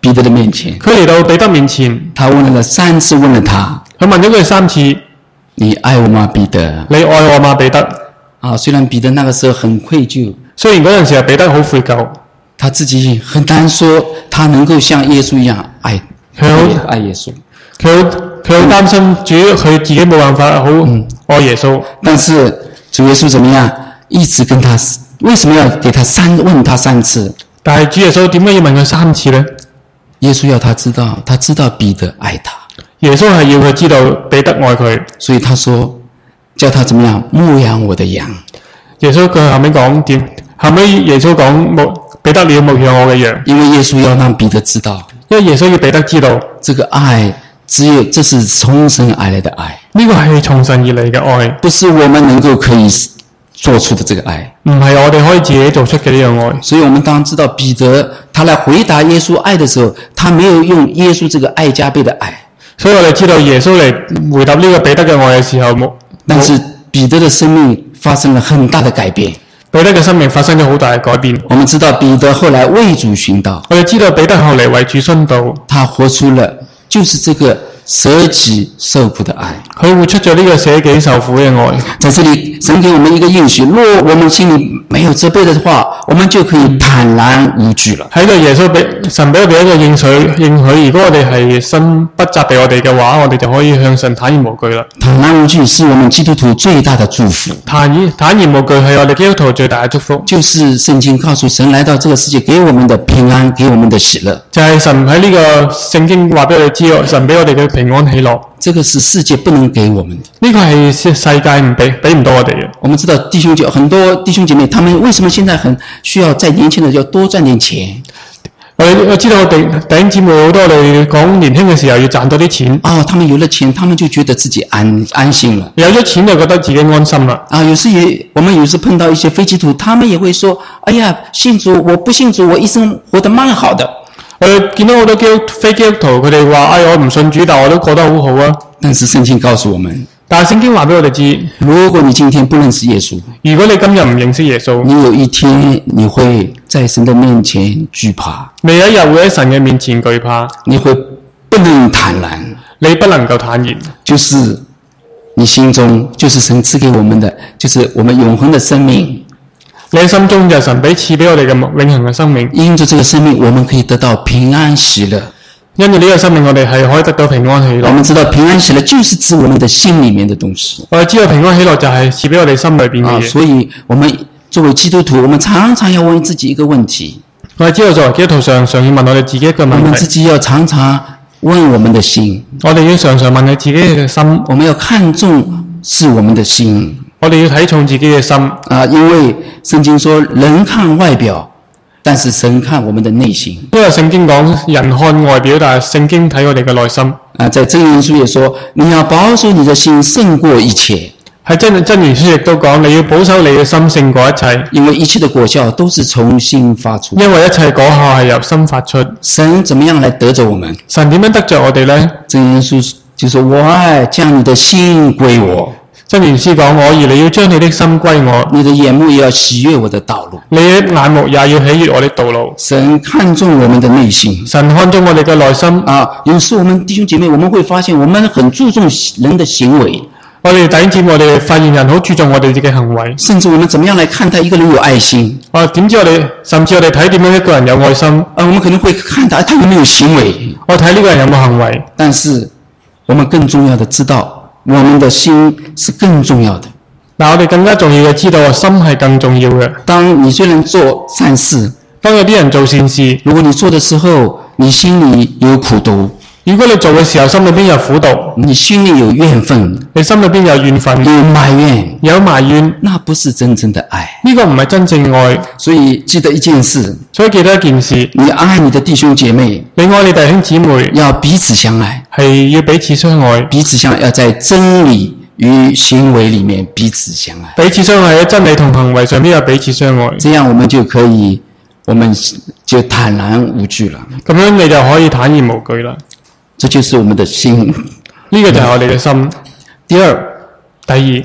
Speaker 2: 彼得的面前，
Speaker 1: 佢嚟到彼得面前，
Speaker 2: 他問了三次，問了他，
Speaker 1: 佢問咗佢三次：
Speaker 2: 你愛我嗎，彼得？
Speaker 1: 你愛我嗎，彼得？
Speaker 2: 啊，雖然彼得那個時候很愧疚，
Speaker 1: 雖然嗰陣時係彼得好悔疚，
Speaker 2: 他自己很難說他能夠像耶穌一樣愛
Speaker 1: 佢好
Speaker 2: 愛耶穌，
Speaker 1: 佢好佢好擔心，主佢自己冇辦法好愛耶穌。
Speaker 2: 但是主耶穌怎麼樣？一直跟他，為什麼要給他三問他三次？
Speaker 1: 但係主耶穌點解要問佢三次呢？
Speaker 2: 耶穌要他知道，他知道彼得愛他。
Speaker 1: 耶穌係要佢知道彼得愛佢，
Speaker 2: 所以他說叫他怎麼樣牧養我的羊。
Speaker 1: 耶穌佢後尾講點？後尾耶穌講牧彼得你要牧養我嘅羊，
Speaker 2: 因為耶穌要讓彼得知道，
Speaker 1: 因為耶穌要彼得知道，
Speaker 2: 這個愛只有這是從神而來的愛，
Speaker 1: 呢個係從神而嚟嘅愛，
Speaker 2: 不是我們能夠可以做出的這個愛，
Speaker 1: 唔係我哋可以自己做出嘅呢樣愛。
Speaker 2: 所以我們當然知道彼得他來回答耶穌愛的時候，他沒有用耶穌這個愛加倍的愛，
Speaker 1: 所以我哋知道耶穌嚟回答呢個彼得嘅愛嘅時候，冇，
Speaker 2: 但是彼得的生命發生了很大的改變。
Speaker 1: 彼得嘅生命發生咗好大嘅改變。
Speaker 2: 我們知道彼得後來為主殉道，
Speaker 1: 我哋知道彼得後嚟為主殉道，
Speaker 2: 他活出了就是這個捨己受苦的愛。
Speaker 1: 佢活出咗呢個捨己受苦嘅愛。
Speaker 2: 在這裏神給我們一個應許，若我們心裏沒有責備的話，我們就可以坦然無懼了。
Speaker 1: 喺度耶穌俾神俾我哋一個應許，應許如果我哋係心不責備我哋嘅話，我哋就可以向神坦然無懼啦。
Speaker 2: 坦然無懼是我們基督徒最大的祝福。
Speaker 1: 坦然坦然無懼係我哋基督徒最大嘅祝福，
Speaker 2: 就是聖經告訴神來到這個世界給我們的平安，給我們的喜樂。
Speaker 1: 就係神喺呢個聖經話俾我哋知，神俾我哋嘅平安喜樂。
Speaker 2: 這個是世界不能給我們的，
Speaker 1: 呢個係世界唔俾俾唔到我哋嘅。
Speaker 2: 我們知道弟兄姐很多弟兄姐妹，他們為什麼現在很需要在年輕的要多賺點錢？
Speaker 1: 我我知道我哋弟兄姊妹好多，我哋講年輕嘅時候要賺多啲錢。
Speaker 2: 哦，他們有了錢，他們就覺得自己安安心了。
Speaker 1: 有咗錢就覺得自己安心啦。
Speaker 2: 啊，有時也我們有時碰到一些非基督徒，他們也會說：哎呀，信主我不信主，我一生活得蠻好的。
Speaker 1: 我哋見到好多基督非基督徒，佢哋話：哎，我唔信主，但我都過得好好啊。
Speaker 2: 但是聖經告訴我們，
Speaker 1: 但係聖經話俾我哋知，
Speaker 2: 如果你今天不認識耶穌，
Speaker 1: 如果你今日唔認識耶穌，
Speaker 2: 你有一天你會在神的面前懼怕，
Speaker 1: 你有一日會喺神嘅面前懼怕，
Speaker 2: 你會不能坦然，
Speaker 1: 你不能夠坦然，
Speaker 2: 就是你心中就是神賜給我們的，就是我們永恆的生命。
Speaker 1: 你心中就係神俾賜俾我哋嘅永恆嘅生命。
Speaker 2: 因着這個生命，我們可以得到平安喜樂。
Speaker 1: 因為呢個生命，我哋係可以得到平安喜樂。
Speaker 2: 我們知道平安喜樂就是指我們的心裡面的東西。
Speaker 1: 我哋知道平安喜樂就係賜俾我哋心裏邊嘅嘢。
Speaker 2: 啊，所以我們作為基督徒，我們常常要問自己一個問題。
Speaker 1: 我哋知道作為基督徒，常常要問我哋自己一個問題。
Speaker 2: 我們自己要常常問我們的心。
Speaker 1: 我哋要常常問你自己嘅心。
Speaker 2: 我們要看重是我們的心。
Speaker 1: 我哋要睇重自己嘅心。
Speaker 2: 啊，因為聖經說人看外表，但是神看我們的內心。
Speaker 1: 因為聖經講人看外表，但係聖經睇我哋嘅內心。
Speaker 2: 啊，在箴言書也說，你要保守你的心勝過一切。
Speaker 1: 喺真箴言書亦都講，你要保守你嘅心勝過一切。
Speaker 2: 因為一切的果效都是從心發出。
Speaker 1: 因為一切果效係由心發出。
Speaker 2: 神怎麼樣來得着我們？
Speaker 1: 神點樣得着我哋呢？
Speaker 2: 箴言書就說：我愛將你的心歸我。
Speaker 1: 箴言書講：我兒，你要將你的心歸我，
Speaker 2: 你的眼目也要喜悅我的道路。
Speaker 1: 你的眼目也要喜悅我的道路。
Speaker 2: 神看重我們的內心。
Speaker 1: 神看重我哋嘅內心。
Speaker 2: 啊，有時我們弟兄姐妹，我們會發現我們很注重人的行為。
Speaker 1: 我哋第一節我哋發現人好注重我哋自己行為，
Speaker 2: 甚至我們怎麼樣來看待一個人有愛心？
Speaker 1: 啊，點知我哋甚至我哋睇點樣一個人有愛心？
Speaker 2: 啊，我們可能會看他他有沒有行為。
Speaker 1: 我睇呢個人有冇行為？
Speaker 2: 但是我們更重要的知道，我們的心是更重要的。
Speaker 1: 但我哋更加重要嘅知道，心係更重要嘅。
Speaker 2: 當你雖然做善事，
Speaker 1: 當有啲人做善事，
Speaker 2: 如果你做的時候，你心裏有苦毒。
Speaker 1: 如果你做嘅時候心裏邊有苦毒，
Speaker 2: 你心裏有怨憤，
Speaker 1: 你心裏邊有怨憤，
Speaker 2: 有埋怨，
Speaker 1: 有埋怨，
Speaker 2: 那不是真正的愛。
Speaker 1: 呢個唔係真正愛。
Speaker 2: 所以記得一件事，
Speaker 1: 所以記得一件事，
Speaker 2: 你愛你的弟兄姐妹，
Speaker 1: 你愛你弟兄姊妹，
Speaker 2: 要彼此相愛，
Speaker 1: 係要彼此相愛，
Speaker 2: 彼此相愛，要在真理與行為裡面彼此相愛。
Speaker 1: 彼此相愛喺真理同行為上邊有彼此相愛，
Speaker 2: 這樣我們就可以，我們就坦然無懼了。
Speaker 1: 咁樣你就可以坦然無懼啦。
Speaker 2: 這就是我們的心，
Speaker 1: 呢個就係我哋嘅心。
Speaker 2: 第二，
Speaker 1: 第二，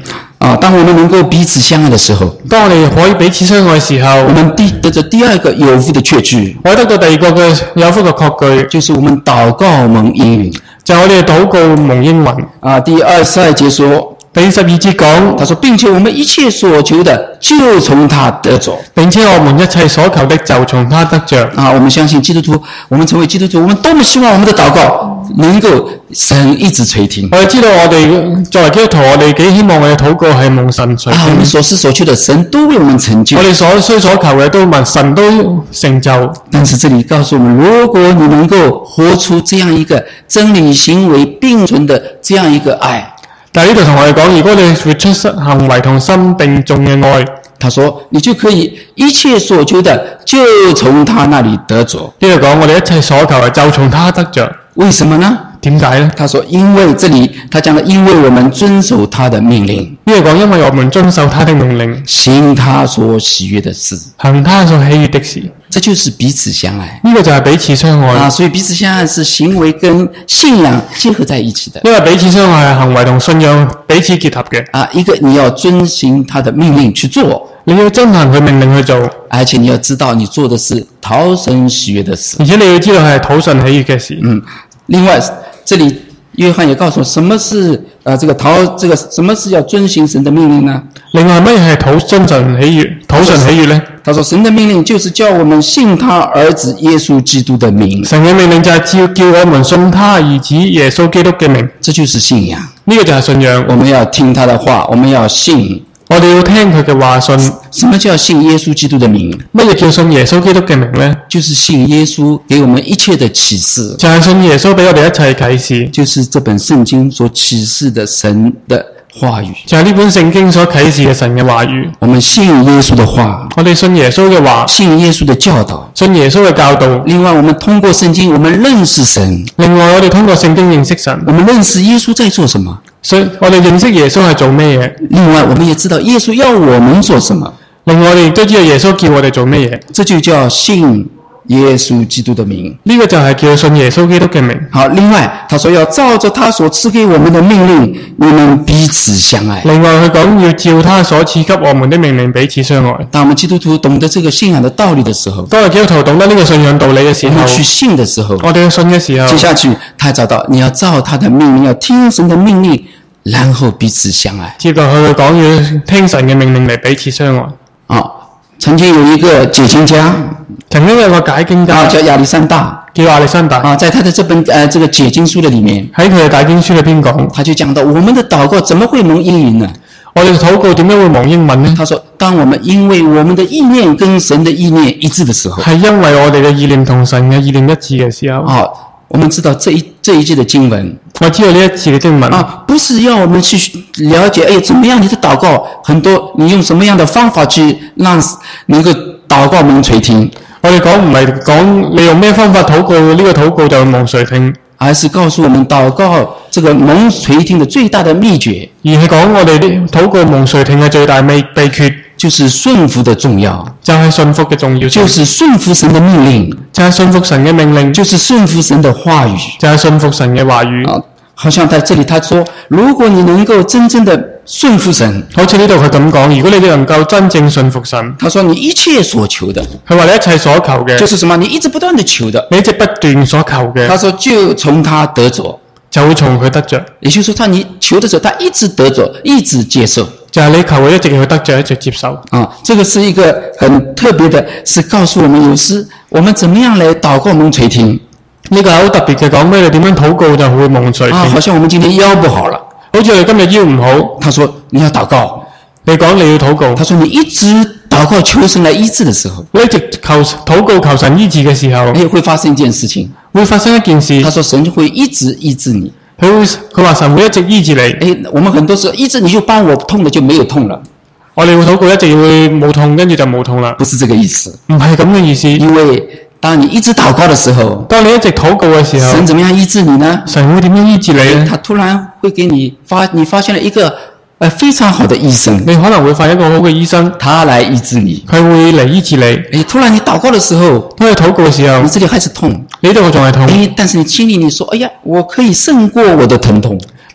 Speaker 2: 啊，當我們能夠彼此相愛的時候，
Speaker 1: 當我哋可以彼此相愛嘅時候，
Speaker 2: 我們第得着第二個有福的確據，
Speaker 1: 我得到第二個嘅有福嘅確據，
Speaker 2: 就是我們禱告蒙應允。
Speaker 1: 就係我哋禱告蒙應允。
Speaker 2: 啊，第二十二節說，
Speaker 1: 第十二節講，
Speaker 2: 他說並且我們一切所求的就從他得着，
Speaker 1: 並且我們一切所求的就從他得着。
Speaker 2: 啊，我們相信基督徒，我們成為基督徒，我們多麼希望我們的禱告能夠神一直垂聽。
Speaker 1: 我哋知道我哋作為基督徒，我哋幾希望我哋禱告係蒙神垂聽。
Speaker 2: 啊，我們所思所求的神都為我們成就。
Speaker 1: 我哋所需所求嘅都問神都成就。
Speaker 2: 但是這裡告訴我們，如果你能夠活出這樣一個真理行為並存的這樣一個愛，
Speaker 1: 但係呢度同我哋講，如果你活出行為同心並重嘅愛，
Speaker 2: 他說你就可以一切所求的就從他那裡得着。
Speaker 1: 呢度講我哋一切所求嘅就從他得着。
Speaker 2: 為什麼呢？
Speaker 1: 點解呢？
Speaker 2: 他說因為這裡他講了，因為我們遵守他的命令。
Speaker 1: 呢度講因為我們遵守他的命令，
Speaker 2: 行他所喜悅的事，
Speaker 1: 行他所喜悅的事，
Speaker 2: 這就是彼此相愛。
Speaker 1: 呢個就係彼此相愛。
Speaker 2: 啊，所以彼此相愛是行為跟信仰結合在一起的。
Speaker 1: 因為彼此相愛係行為同信仰彼此結合嘅。
Speaker 2: 啊，一個你要遵行他的命令去做，
Speaker 1: 你要遵行佢命令去做，
Speaker 2: 而且你要知道你做的是討神喜悅的事，
Speaker 1: 而且你要知道係討神喜悅嘅事。
Speaker 2: 嗯，另外這裡約翰也告訴我，什麼是呃這個討這個什麼是要遵行神的命令呢？
Speaker 1: 另外乜嘢係討遵神喜悅、討神喜悅呢？
Speaker 2: 他說神的命令就是叫我們信他兒子耶穌基督的名。
Speaker 1: 神嘅命令就係叫叫我們信他兒子耶穌基督嘅名，
Speaker 2: 這就是信仰。
Speaker 1: 呢個就係信仰。
Speaker 2: 我們要聽他的話，我們要信。
Speaker 1: 我哋要聽佢嘅話，信。
Speaker 2: 什麼叫信耶穌基督的名？
Speaker 1: 乜嘢叫信耶穌基督嘅名呢？
Speaker 2: 就是信耶穌給我們一切的啟示，
Speaker 1: 就係信耶穌俾我哋一切啟示，
Speaker 2: 就是這本聖經所啟示的神的話語，
Speaker 1: 就係呢本聖經所啟示嘅神嘅話語。
Speaker 2: 我們信耶穌的話，
Speaker 1: 我哋信耶穌嘅話，
Speaker 2: 信耶穌的教導，
Speaker 1: 信耶穌嘅教導。
Speaker 2: 另外，我們通過聖經，我們認識神。
Speaker 1: 另外，我哋通過聖經認識神，
Speaker 2: 我們認識耶穌在做什麼。
Speaker 1: 所以我哋認識耶穌係做咩嘢？
Speaker 2: 另外，我們也知道耶穌要我們做什麼。
Speaker 1: 另外，我哋亦都知道耶穌叫我哋做咩嘢？
Speaker 2: 這就叫信耶穌基督的名。
Speaker 1: 呢個就係叫信耶穌基督嘅名。
Speaker 2: 好，另外，他說要照着他所賜給我們的命令，你們彼此相愛。
Speaker 1: 另外，佢講要照他所賜給我們的命令彼此相愛。
Speaker 2: 當我們基督徒懂得這個信仰的道理的時候，
Speaker 1: 當我哋基督徒懂得呢個信仰道理嘅時候，
Speaker 2: 我們去信的時候，
Speaker 1: 我哋要信嘅時候，
Speaker 2: 接下去他找到你要照他的命令，要聽神的命令，然後彼此相愛。
Speaker 1: 接落去佢講要聽神嘅命令嚟彼此相愛。
Speaker 2: 啊，曾經有一個解經家，
Speaker 1: 曾經有個解經家、
Speaker 2: 啊、叫亞歷山大，
Speaker 1: 叫亞歷山大。
Speaker 2: 啊，在他的這本呃這個解經書的裡面，
Speaker 1: 喺佢嘅解經書裏邊講，
Speaker 2: 他就講到我們的禱告怎麼會蒙應允呢？
Speaker 1: 我哋嘅禱告點解會蒙應允呢？
Speaker 2: 他說，當我們因為我們的意念跟神的意念一致的時候，
Speaker 1: 係因為我哋嘅意念同神嘅意念一致嘅時候。
Speaker 2: 啊，我們知道這一這一節的經文，
Speaker 1: 我知道呢一次嘅經文
Speaker 2: 啊，不是要我們去了解，哎，怎麼樣你的禱告很多，你用什麼樣的方法去讓能夠禱告蒙垂聽？
Speaker 1: 我哋講唔係講你用咩方法禱告，呢、這個禱告就蒙垂聽，
Speaker 2: 而是告訴我們禱告這個蒙垂聽的最大的秘訣，
Speaker 1: 而係講我哋啲禱告蒙垂聽嘅最大秘秘訣，
Speaker 2: 就是順服的重要，
Speaker 1: 就係信服嘅重要性，
Speaker 2: 就是順服神的命令，
Speaker 1: 就係信服神嘅命令，
Speaker 2: 就是順服神的話語，
Speaker 1: 就係信服神嘅話語。
Speaker 2: 啊，好像在這裡他說，如果你能夠真正的順服神，
Speaker 1: 好似呢度佢咁講，如果你哋能夠真正信服神，
Speaker 2: 他說你一切所求的，
Speaker 1: 佢話你一切所求嘅，
Speaker 2: 就是什麼？你一直不斷的求的，
Speaker 1: 你一直不斷所求嘅，
Speaker 2: 他說就從他得着，
Speaker 1: 就會從佢得着。
Speaker 2: 也就是說，他你求的時候，他一直得着，一直接受。
Speaker 1: 就係你求佢一直去得着，一直接受。
Speaker 2: 啊，這個是一個很特別的，是告訴我們有時我們怎麼樣來禱告蒙垂聽。
Speaker 1: 呢個係好特別嘅，講俾你點樣禱告就會蒙垂聽。
Speaker 2: 啊，好像我們今天腰不好了，
Speaker 1: 好似我哋今日腰唔好，
Speaker 2: 他說你要禱告，
Speaker 1: 你講你要禱告，
Speaker 2: 他說你一直禱告求神來醫治的時候，
Speaker 1: 你一直求禱告求神醫治嘅時候，
Speaker 2: 也會發生一件事情，
Speaker 1: 會發生一件事。
Speaker 2: 他說神會一直醫治你。
Speaker 1: 佢會佢話神會一直醫治你。
Speaker 2: 誒，我們很多時候醫治你就幫我痛的就沒有痛了，
Speaker 1: 我哋會禱告一直會冇痛，跟住就冇痛啦。
Speaker 2: 不是這個意思，
Speaker 1: 唔係咁嘅意思。
Speaker 2: 因為當你一直禱告的時候，
Speaker 1: 當你一直禱告嘅時候，
Speaker 2: 神怎麼樣醫治你呢？
Speaker 1: 神會點樣醫治你呢？
Speaker 2: 他突然會給你發，你發現了一個呃非常好的醫生，
Speaker 1: 你可能會發現一個好嘅醫生，
Speaker 2: 他來醫治你。
Speaker 1: 佢會嚟醫治你。
Speaker 2: 誒，突然你禱告的時候，
Speaker 1: 當你禱告嘅時候，
Speaker 2: 你這裡還是痛，
Speaker 1: 你呢度仲係痛。
Speaker 2: 誒，但是你心裡你說，哎呀，我可以勝過我的疼痛。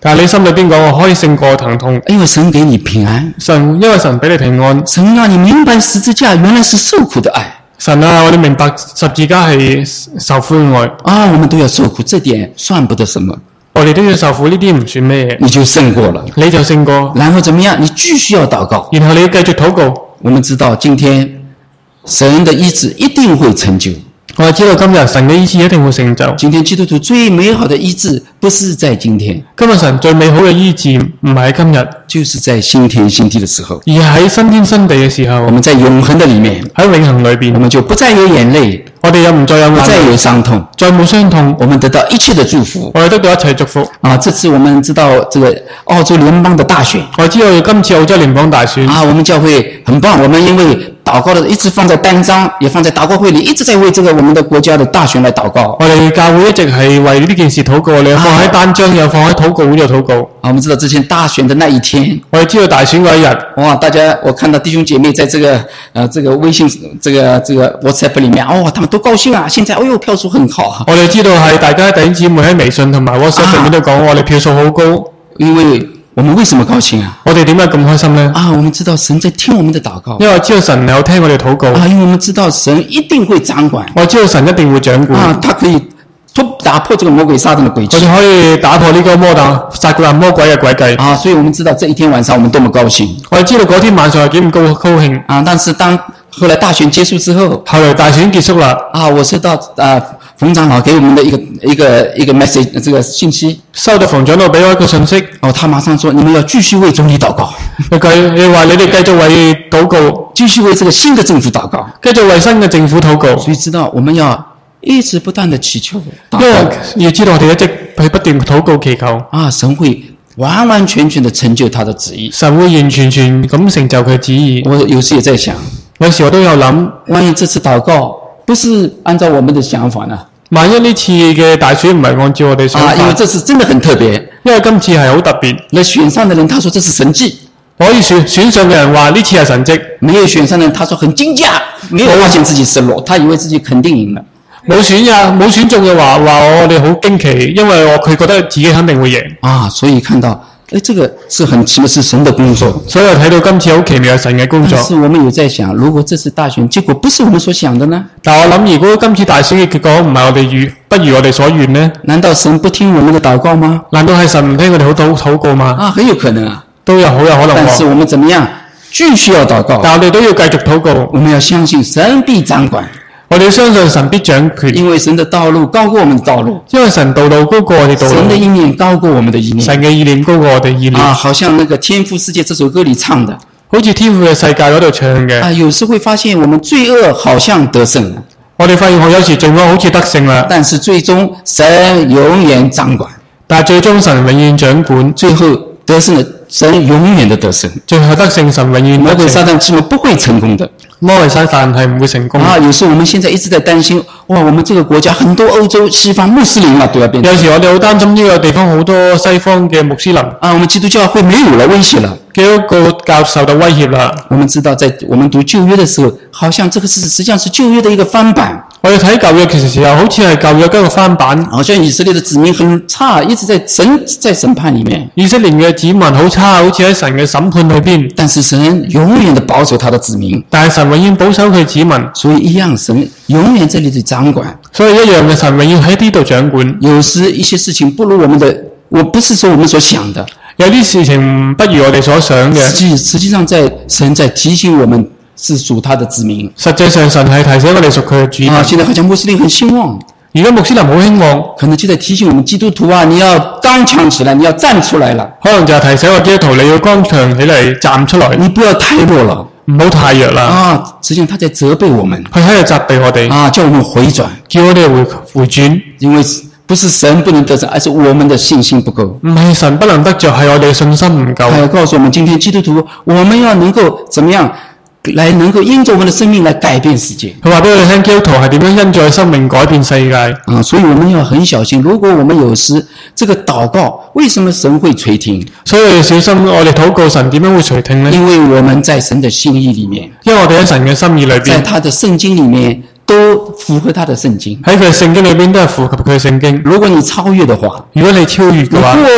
Speaker 1: 但係你心裏邊講我可以勝過疼痛，
Speaker 2: 因為神給你平安，
Speaker 1: 神因為神俾你平安，
Speaker 2: 神讓你明白十字架原來是受苦的愛。
Speaker 1: 神啊，我哋明白十字架係受苦嘅愛
Speaker 2: 啊，我們都要受苦，這點算不得什麼。
Speaker 1: 我哋都要受苦，呢啲唔算咩嘢，
Speaker 2: 你就勝過了，
Speaker 1: 你就勝過。
Speaker 2: 然後怎麼樣？你繼續要禱告，
Speaker 1: 然後你要繼續禱告。
Speaker 2: 我們知道今天神的醫治一定會成就。
Speaker 1: 我哋知道今日神嘅醫治一定會成就。
Speaker 2: 今天基督徒最美好的醫治不是在今天，
Speaker 1: 今日神最美好嘅醫治唔係喺今日，
Speaker 2: 就是在新天新地的時候，
Speaker 1: 而喺新天新地嘅時候。
Speaker 2: 我們在永恆的裡面，
Speaker 1: 喺永恆裏邊，
Speaker 2: 我們就不再有眼淚，
Speaker 1: 我哋又唔再有眼淚，
Speaker 2: 不再有傷痛，
Speaker 1: 再冇傷痛，
Speaker 2: 我們得到一切的祝福。
Speaker 1: 我哋得到一切祝福。
Speaker 2: 啊，這次我們知道這個澳洲聯邦的大選，
Speaker 1: 我知道今次澳洲聯邦大選
Speaker 2: 啊，我們教會很棒，我們因為禱告的一直放在單張，也放在禱告會裡，一直在為這個我們的國家的大選來禱告。
Speaker 1: 我哋教會一直係為呢件事禱告，你放喺單張，又放喺禱告會度禱告。
Speaker 2: 啊，我們知道之前大選的那一天，
Speaker 1: 我哋知道大選嗰一日，
Speaker 2: 哇，大家我看到弟兄姐妹在這個呃這個微信這個這個 WhatsApp 裡面，哦，他們都高興啊！現在，哎呦，票數很好啊！
Speaker 1: 我哋知道係大家弟兄姊妹喺微信同埋 WhatsApp 上面都講，我哋票數好高。
Speaker 2: 因為我們為什麼高興啊？
Speaker 1: 我哋點解咁開心呢？
Speaker 2: 啊，我們知道神在聽我們的禱告，
Speaker 1: 因為我知道神有聽我哋禱告。
Speaker 2: 啊，因為我們知道神一定會掌管。
Speaker 1: 我知道神一定會掌管。
Speaker 2: 啊，他可以突打破這個魔鬼撒旦的詭計。
Speaker 1: 我哋可以打破呢個魔打撒旦魔鬼嘅詭計。
Speaker 2: 啊，所以我們知道這一天晚上我們多麼高興。我
Speaker 1: 哋知道嗰天晚上係幾咁高高興。
Speaker 2: 啊，但是當後來大選結束之後，
Speaker 1: 後來大選結束啦。啊，
Speaker 2: 我收到啊馮長老給我們的一個一個一個 message 這個信息。
Speaker 1: 收到馮長老俾我一個信息。
Speaker 2: 哦，他馬上說：你們要繼續為總理禱告。
Speaker 1: 佢你話你哋繼續為禱告，
Speaker 2: 繼續為這個新的政府禱告，
Speaker 1: 繼續為新嘅政府禱告。
Speaker 2: 所以知道我們要一直不斷的祈求，
Speaker 1: 因為要知道我哋一直去不斷禱告祈求。
Speaker 2: 啊，神會完完全全的成就他的旨意。
Speaker 1: 神會完全全咁成就佢旨意。
Speaker 2: 我有時也在想，
Speaker 1: 有時我都有諗，
Speaker 2: 萬一這次禱告不是按照我們的想法呢？
Speaker 1: 萬一呢次嘅大選唔係按照我哋想法，
Speaker 2: 啊，因為這次真的很特別，
Speaker 1: 因為今次係好特別。
Speaker 2: 那選上的人他說這是神蹟，
Speaker 1: 可以選選上嘅人話呢次係神蹟，
Speaker 2: 沒有選上的人他說很驚訝，沒有發現自己失落，他以為自己肯定贏了。
Speaker 1: 冇選呀，冇選中嘅話，話我哋好驚奇，因為我佢覺得自己肯定會贏。
Speaker 2: 啊，所以看到，誒，這個是很奇妙，是神的工作。
Speaker 1: 所以我睇到今次好奇妙係神嘅工作。
Speaker 2: 但是我們有在想，如果這次大選結果不是我們所想的呢？
Speaker 1: 但我諗，如果今次大選嘅結果唔係我哋預，不如我哋所願呢？
Speaker 2: 難道神不聽我們的禱告嗎？
Speaker 1: 難道係神唔聽我哋好禱禱告嗎？
Speaker 2: 啊，很有可能啊，
Speaker 1: 都有好有可能。
Speaker 2: 但是我們怎麼樣？繼續要禱告。
Speaker 1: 但我哋都要繼續禱告。
Speaker 2: 我們要相信神必掌管。
Speaker 1: 我哋相信神必掌權，
Speaker 2: 因為神的道路高過我們的道路，
Speaker 1: 因為神道路高過我哋道路，
Speaker 2: 神的意念高過我們的意念，
Speaker 1: 神嘅意念高過我哋意念。
Speaker 2: 啊，好像那個天父世界這首歌裏唱的，
Speaker 1: 好似天父嘅世界嗰度唱嘅。
Speaker 2: 啊，有時會發現我們罪惡好像得勝了，
Speaker 1: 我哋發現我有時罪惡好似得勝啦，
Speaker 2: 但是最終神永遠掌管，
Speaker 1: 但係最終神永遠掌管，
Speaker 2: 最後得勝的神永遠的得勝，
Speaker 1: 最後得勝神永遠得勝。
Speaker 2: 魔鬼撒旦基本不會成功的。
Speaker 1: 魔鬼撒旦係唔會成功
Speaker 2: 啊！有時候我們現在一直在擔心，哇，我們這個國家很多歐洲西方穆斯林啊都要變成。
Speaker 1: 有時我哋好擔心呢個地方好多西方嘅穆斯林
Speaker 2: 啊，我們基督教會沒有了威脅了，
Speaker 1: 基督教受到威脅啦。
Speaker 2: 我們知道，在我們讀舊約的時候，好像這個是實際上是舊約的一個翻版。
Speaker 1: 我哋睇舊約其實時候好似係舊約一個翻版，
Speaker 2: 好像以色列的子民很差，一直在神在審判裡面。
Speaker 1: 以色列嘅子民好差，好似喺神嘅審判裏邊。
Speaker 2: 但是神永遠的保守他的子民，
Speaker 1: 但係神永遠保守佢子民，
Speaker 2: 所以一樣神永遠這裡的掌管。
Speaker 1: 所以一樣嘅神永遠喺呢度掌管。
Speaker 2: 有時一些事情不如我們的，我不是說我們所想的，
Speaker 1: 有啲事情不如我哋所想嘅。
Speaker 2: 實際實際上在神在提醒我們。是屬他的子民。
Speaker 1: 實際上神係提醒我哋屬佢嘅子民。
Speaker 2: 啊，現在好像穆斯林很興旺，
Speaker 1: 而家穆斯林好興旺，
Speaker 2: 可能就在提醒我們基督徒啊，你要剛強起來，你要站出來了。
Speaker 1: 可能就係提醒我基督徒你要剛強起嚟，站出來，
Speaker 2: 你不要太弱了，
Speaker 1: 唔好太弱啦。
Speaker 2: 啊，實際上他在責備我們，
Speaker 1: 佢喺度責備我哋，
Speaker 2: 啊，叫我們回轉，
Speaker 1: 叫我哋回回轉，
Speaker 2: 因為不是神不能得勝，而是我們的信心不夠。
Speaker 1: 唔係神不能得着，係我哋信心唔夠。
Speaker 2: 他要告訴我們，今天基督徒我們要能夠怎麼樣？來能夠因着我們的生命來改變世界。
Speaker 1: 佢話俾我哋聽，基督徒係點樣因着生命改變世界
Speaker 2: 啊！所以我們要很小心。如果我們有時這個禱告，為什麼神會垂聽？
Speaker 1: 所以我哋小心，我哋禱告神點樣會垂聽呢？
Speaker 2: 因為我們在神的心意裏面，
Speaker 1: 因為我哋喺神嘅心意裏邊，
Speaker 2: 在他的聖經裏面都符合他的聖經。
Speaker 1: 喺佢聖經裏邊都係符合佢嘅聖經。
Speaker 2: 如果你超越的話，
Speaker 1: 如果你超越嘅話，
Speaker 2: 你過了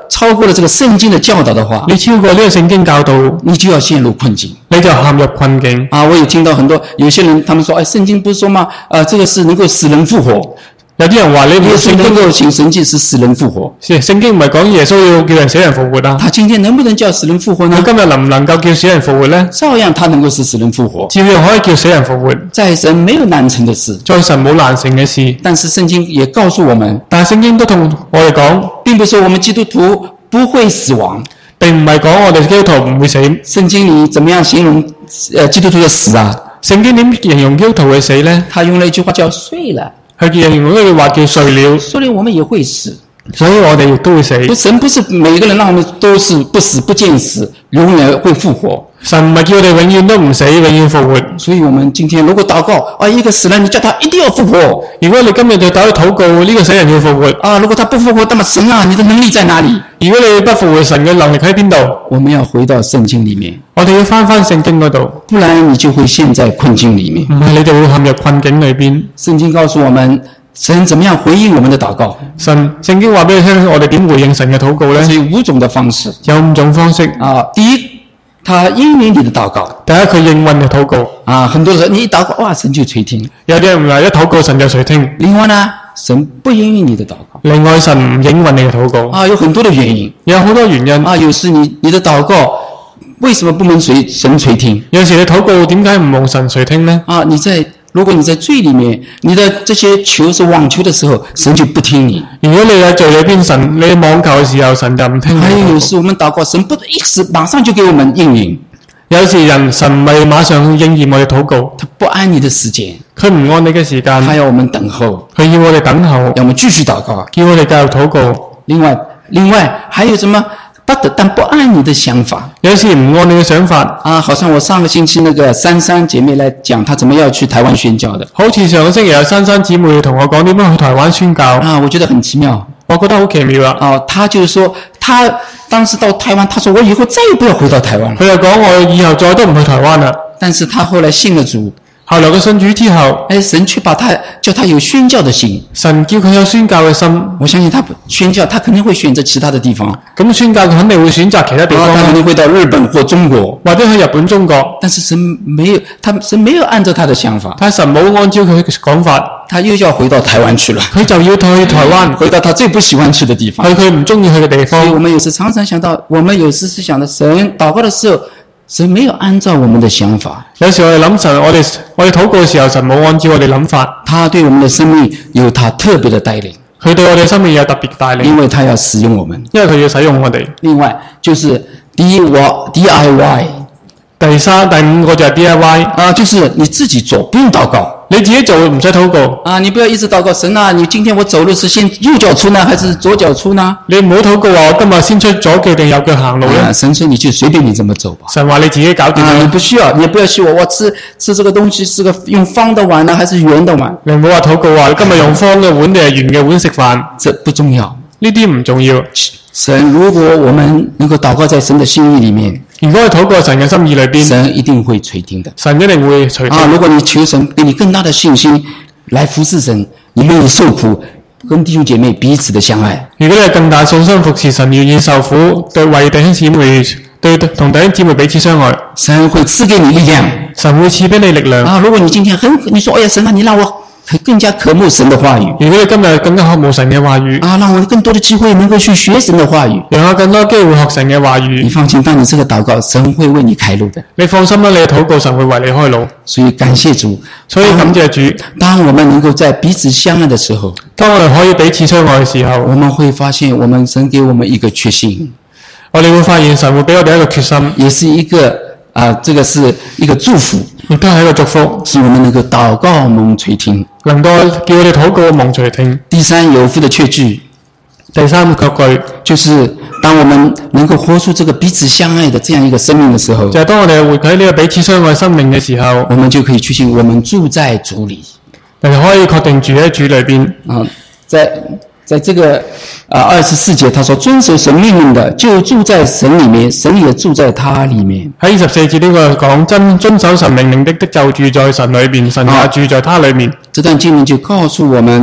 Speaker 2: 超过了这个聖經的教導的話，
Speaker 1: 你超過呢個聖經教導，
Speaker 2: 你就要陷入困境。
Speaker 1: 你就陷入困境。
Speaker 2: 啊，我也聽到很多有些人，他們說，哎，聖經不是說嗎？呃，這個是能夠使人復活。
Speaker 1: 有啲人話你唔
Speaker 2: 耶穌
Speaker 1: 聖經
Speaker 2: 能夠行神蹟是使人復活。
Speaker 1: 聖經唔係講耶穌要叫人死人復活啊？
Speaker 2: 他今天能不能叫使人復活呢？
Speaker 1: 佢今日能唔能夠叫死人復活呢？
Speaker 2: 照樣他能夠使使人復活。
Speaker 1: 照樣可以叫死人復活。
Speaker 2: 在神沒有難成的事，
Speaker 1: 在神冇難成嘅事。
Speaker 2: 但是聖經也告訴我們，
Speaker 1: 但係聖經都同我哋講，
Speaker 2: 並不是說我們基督徒不會死亡，
Speaker 1: 並唔係講我哋基督徒唔會死。
Speaker 2: 聖經裡怎麼樣形容呃基督徒的死啊？
Speaker 1: 聖經點形容基督徒嘅死呢？
Speaker 2: 他用了一句話叫睡了。
Speaker 1: 佢形容一句話叫睡了，
Speaker 2: 所以我們也會死，
Speaker 1: 所以我哋亦都會死。
Speaker 2: 不，神不是每個人讓我們都是不死不見死，永遠會復活。
Speaker 1: 神唔係叫我哋永遠都唔死，永遠復活。
Speaker 2: 所以我們今天如果禱告，啊，一個死人，你叫他一定要復活。
Speaker 1: 如果你今日就打去禱告，呢、這個死人要復活。
Speaker 2: 啊，如果他不復活，那麼神啊，你的能力在哪裡？
Speaker 1: 如果你不復活，神嘅能力喺邊度？
Speaker 2: 我們要回到聖經裡面，
Speaker 1: 我哋要翻翻聖經嗰度，
Speaker 2: 不然你就會陷在困境裡面。
Speaker 1: 唔係你就會陷入困境裏邊。
Speaker 2: 聖經告訴我們，神怎麼樣回應我們的禱告？
Speaker 1: 神聖經話俾你聽，我哋點回應神嘅禱告呢？
Speaker 2: 有五種的方式。
Speaker 1: 有五種方式。
Speaker 2: 啊，第一，他應允你的禱告。
Speaker 1: 第一，佢應允你禱告。
Speaker 2: 啊，很多人你一禱告，哇，神就垂聽。
Speaker 1: 有啲人唔係一禱告神就垂聽。
Speaker 2: 另外呢，神不應允你的禱告。
Speaker 1: 另外，神唔應允你嘅禱告。
Speaker 2: 啊，有很多的原因。
Speaker 1: 有好多原因。
Speaker 2: 啊，有時你你的禱告為什麼不能隨神垂聽？
Speaker 1: 有時你禱告點解唔蒙神垂聽呢？
Speaker 2: 啊，你在如果你在罪裡面，你的這些求是妄求的時候，神就不聽你。
Speaker 1: 如果你喺罪裏邊，神你妄求嘅時候，神就唔聽你。
Speaker 2: 還有時我們禱告，神不一時馬上就給我們應允。
Speaker 1: 有時人神唔係馬上應驗我哋禱告，
Speaker 2: 他不按你的時間，
Speaker 1: 佢唔按你嘅時間，
Speaker 2: 他要我們等候，
Speaker 1: 佢要我哋等候，
Speaker 2: 要我們繼續禱告，
Speaker 1: 叫我哋繼續禱告。
Speaker 2: 另外，另外還有什麼？不得，但不按你的想法。
Speaker 1: 有時唔按你嘅想法
Speaker 2: 啊，好像我上個星期那個珊珊姐妹來講，她怎麼要去台灣宣教的。
Speaker 1: 好似上個星期有珊珊姊妹同我講點樣去台灣宣教。
Speaker 2: 啊，我覺得很奇妙。
Speaker 1: 我覺得好奇妙啊。
Speaker 2: 哦，她就是說，她當時到台灣，她說我以後再也不要回到台灣了。
Speaker 1: 佢就講我以後再都唔去台灣啦。
Speaker 2: 但是她後來信了主。
Speaker 1: 後來佢信主之後，
Speaker 2: 哎，神卻把他叫他有宣教的心。
Speaker 1: 神叫佢有宣教嘅心。
Speaker 2: 我相信他宣教，他肯定會選擇其他的地方。
Speaker 1: 咁宣教佢肯定會選擇其他地方。
Speaker 2: 他肯定會到日本或中國，
Speaker 1: 或者去日本、中國。
Speaker 2: 但是神沒有，他神沒有按照他的想法。
Speaker 1: 但神冇按照佢嘅講法，
Speaker 2: 他又要回到台灣去了。
Speaker 1: 佢就要去台灣，
Speaker 2: 回到他最不喜歡去的地方，
Speaker 1: 去佢唔中意去嘅地方。
Speaker 2: 所以我們有時常常想到，我們有時是想到神禱告的時候，神沒有按照我們的想法。
Speaker 1: 有時我哋諗神，我哋我哋禱告嘅時候，神冇按照我哋諗法。
Speaker 2: 他對我們的生命有他特別的帶領，
Speaker 1: 佢對我哋生命有特別帶領，
Speaker 2: 因為他要使用我們，
Speaker 1: 因為佢要使用我哋。
Speaker 2: 另外就是第一，我 D I Y，
Speaker 1: 第三、第五個就係 D I Y
Speaker 2: 啊，就是你自己做，不用禱告。
Speaker 1: 你自己做唔使禱告
Speaker 2: 啊！你不要一直禱告神啊！你今天我走路是先右腳出呢，還是左腳出呢？
Speaker 1: 你唔好禱告話我今日先出左腳定右腳行路咧、
Speaker 2: 啊。神說你就隨便你怎麼走吧。
Speaker 1: 神話你自己搞掂啦、
Speaker 2: 啊，你不需要，你也不要說我我吃吃這個東西是個用方的碗呢，還是圓的碗？
Speaker 1: 你唔好話禱告話你今日用方嘅碗定係圓嘅碗食飯，
Speaker 2: 這不重要。
Speaker 1: 呢啲唔重要。
Speaker 2: 神如果我們能夠禱告在神的心意裡面，
Speaker 1: 如果係禱告神嘅心意裏邊，
Speaker 2: 神一定會垂聽的。
Speaker 1: 神一定會垂聽。
Speaker 2: 啊，如果你求神給你更大的信心來服侍神，你願意受苦，跟弟兄姐妹彼此的相愛。
Speaker 1: 如果你係更大信心服侍神，願意受苦，對為弟兄姊妹對同弟兄姊妹彼此相愛，
Speaker 2: 神會賜給你力量。
Speaker 1: 神會賜俾你力量。
Speaker 2: 啊，如果你今天很你說，哎呀，神啊，你讓我更加渴慕神的話語。
Speaker 1: 如果你今日更加渴慕神嘅話語，
Speaker 2: 啊，讓我更多的機會能夠去學神的話語，
Speaker 1: 讓我更多機會學神嘅話語。
Speaker 2: 你放心，當你這個禱告，神會為你開路的。
Speaker 1: 你放心啦，你嘅禱告神會為你開路。
Speaker 2: 所以感謝主，
Speaker 1: 所以感謝主。
Speaker 2: 當我們能夠在彼此相愛的時候，
Speaker 1: 當我哋可以彼此相愛嘅時候，
Speaker 2: 我們會發現，我們神給我們一個決心。
Speaker 1: 我哋會發現神會俾我哋一個決心，
Speaker 2: 也是一個啊、呃，這個是一個祝福，
Speaker 1: 亦都係一個祝福，
Speaker 2: 是我們能夠禱告蒙垂聽，
Speaker 1: 能夠叫我哋禱告蒙垂聽。
Speaker 2: 第三有福的確據，
Speaker 1: 第三個確據
Speaker 2: 就是當我們能夠活出這個彼此相愛的這樣一個生命的時候，
Speaker 1: 就係、是、當我哋活喺呢個彼此相愛生命嘅時候，
Speaker 2: 我們就可以確信我們住在主裏，
Speaker 1: 我哋可以確定住喺主裏邊。
Speaker 2: 啊，在在這個啊二十四節，他說遵守神命令的，就住在神裏面，神也住在他裏面。
Speaker 1: 喺二十四節呢個講真遵守神命令的，的就住在神裏面，神也住在他裏面。
Speaker 2: 這段經文就告訴我們，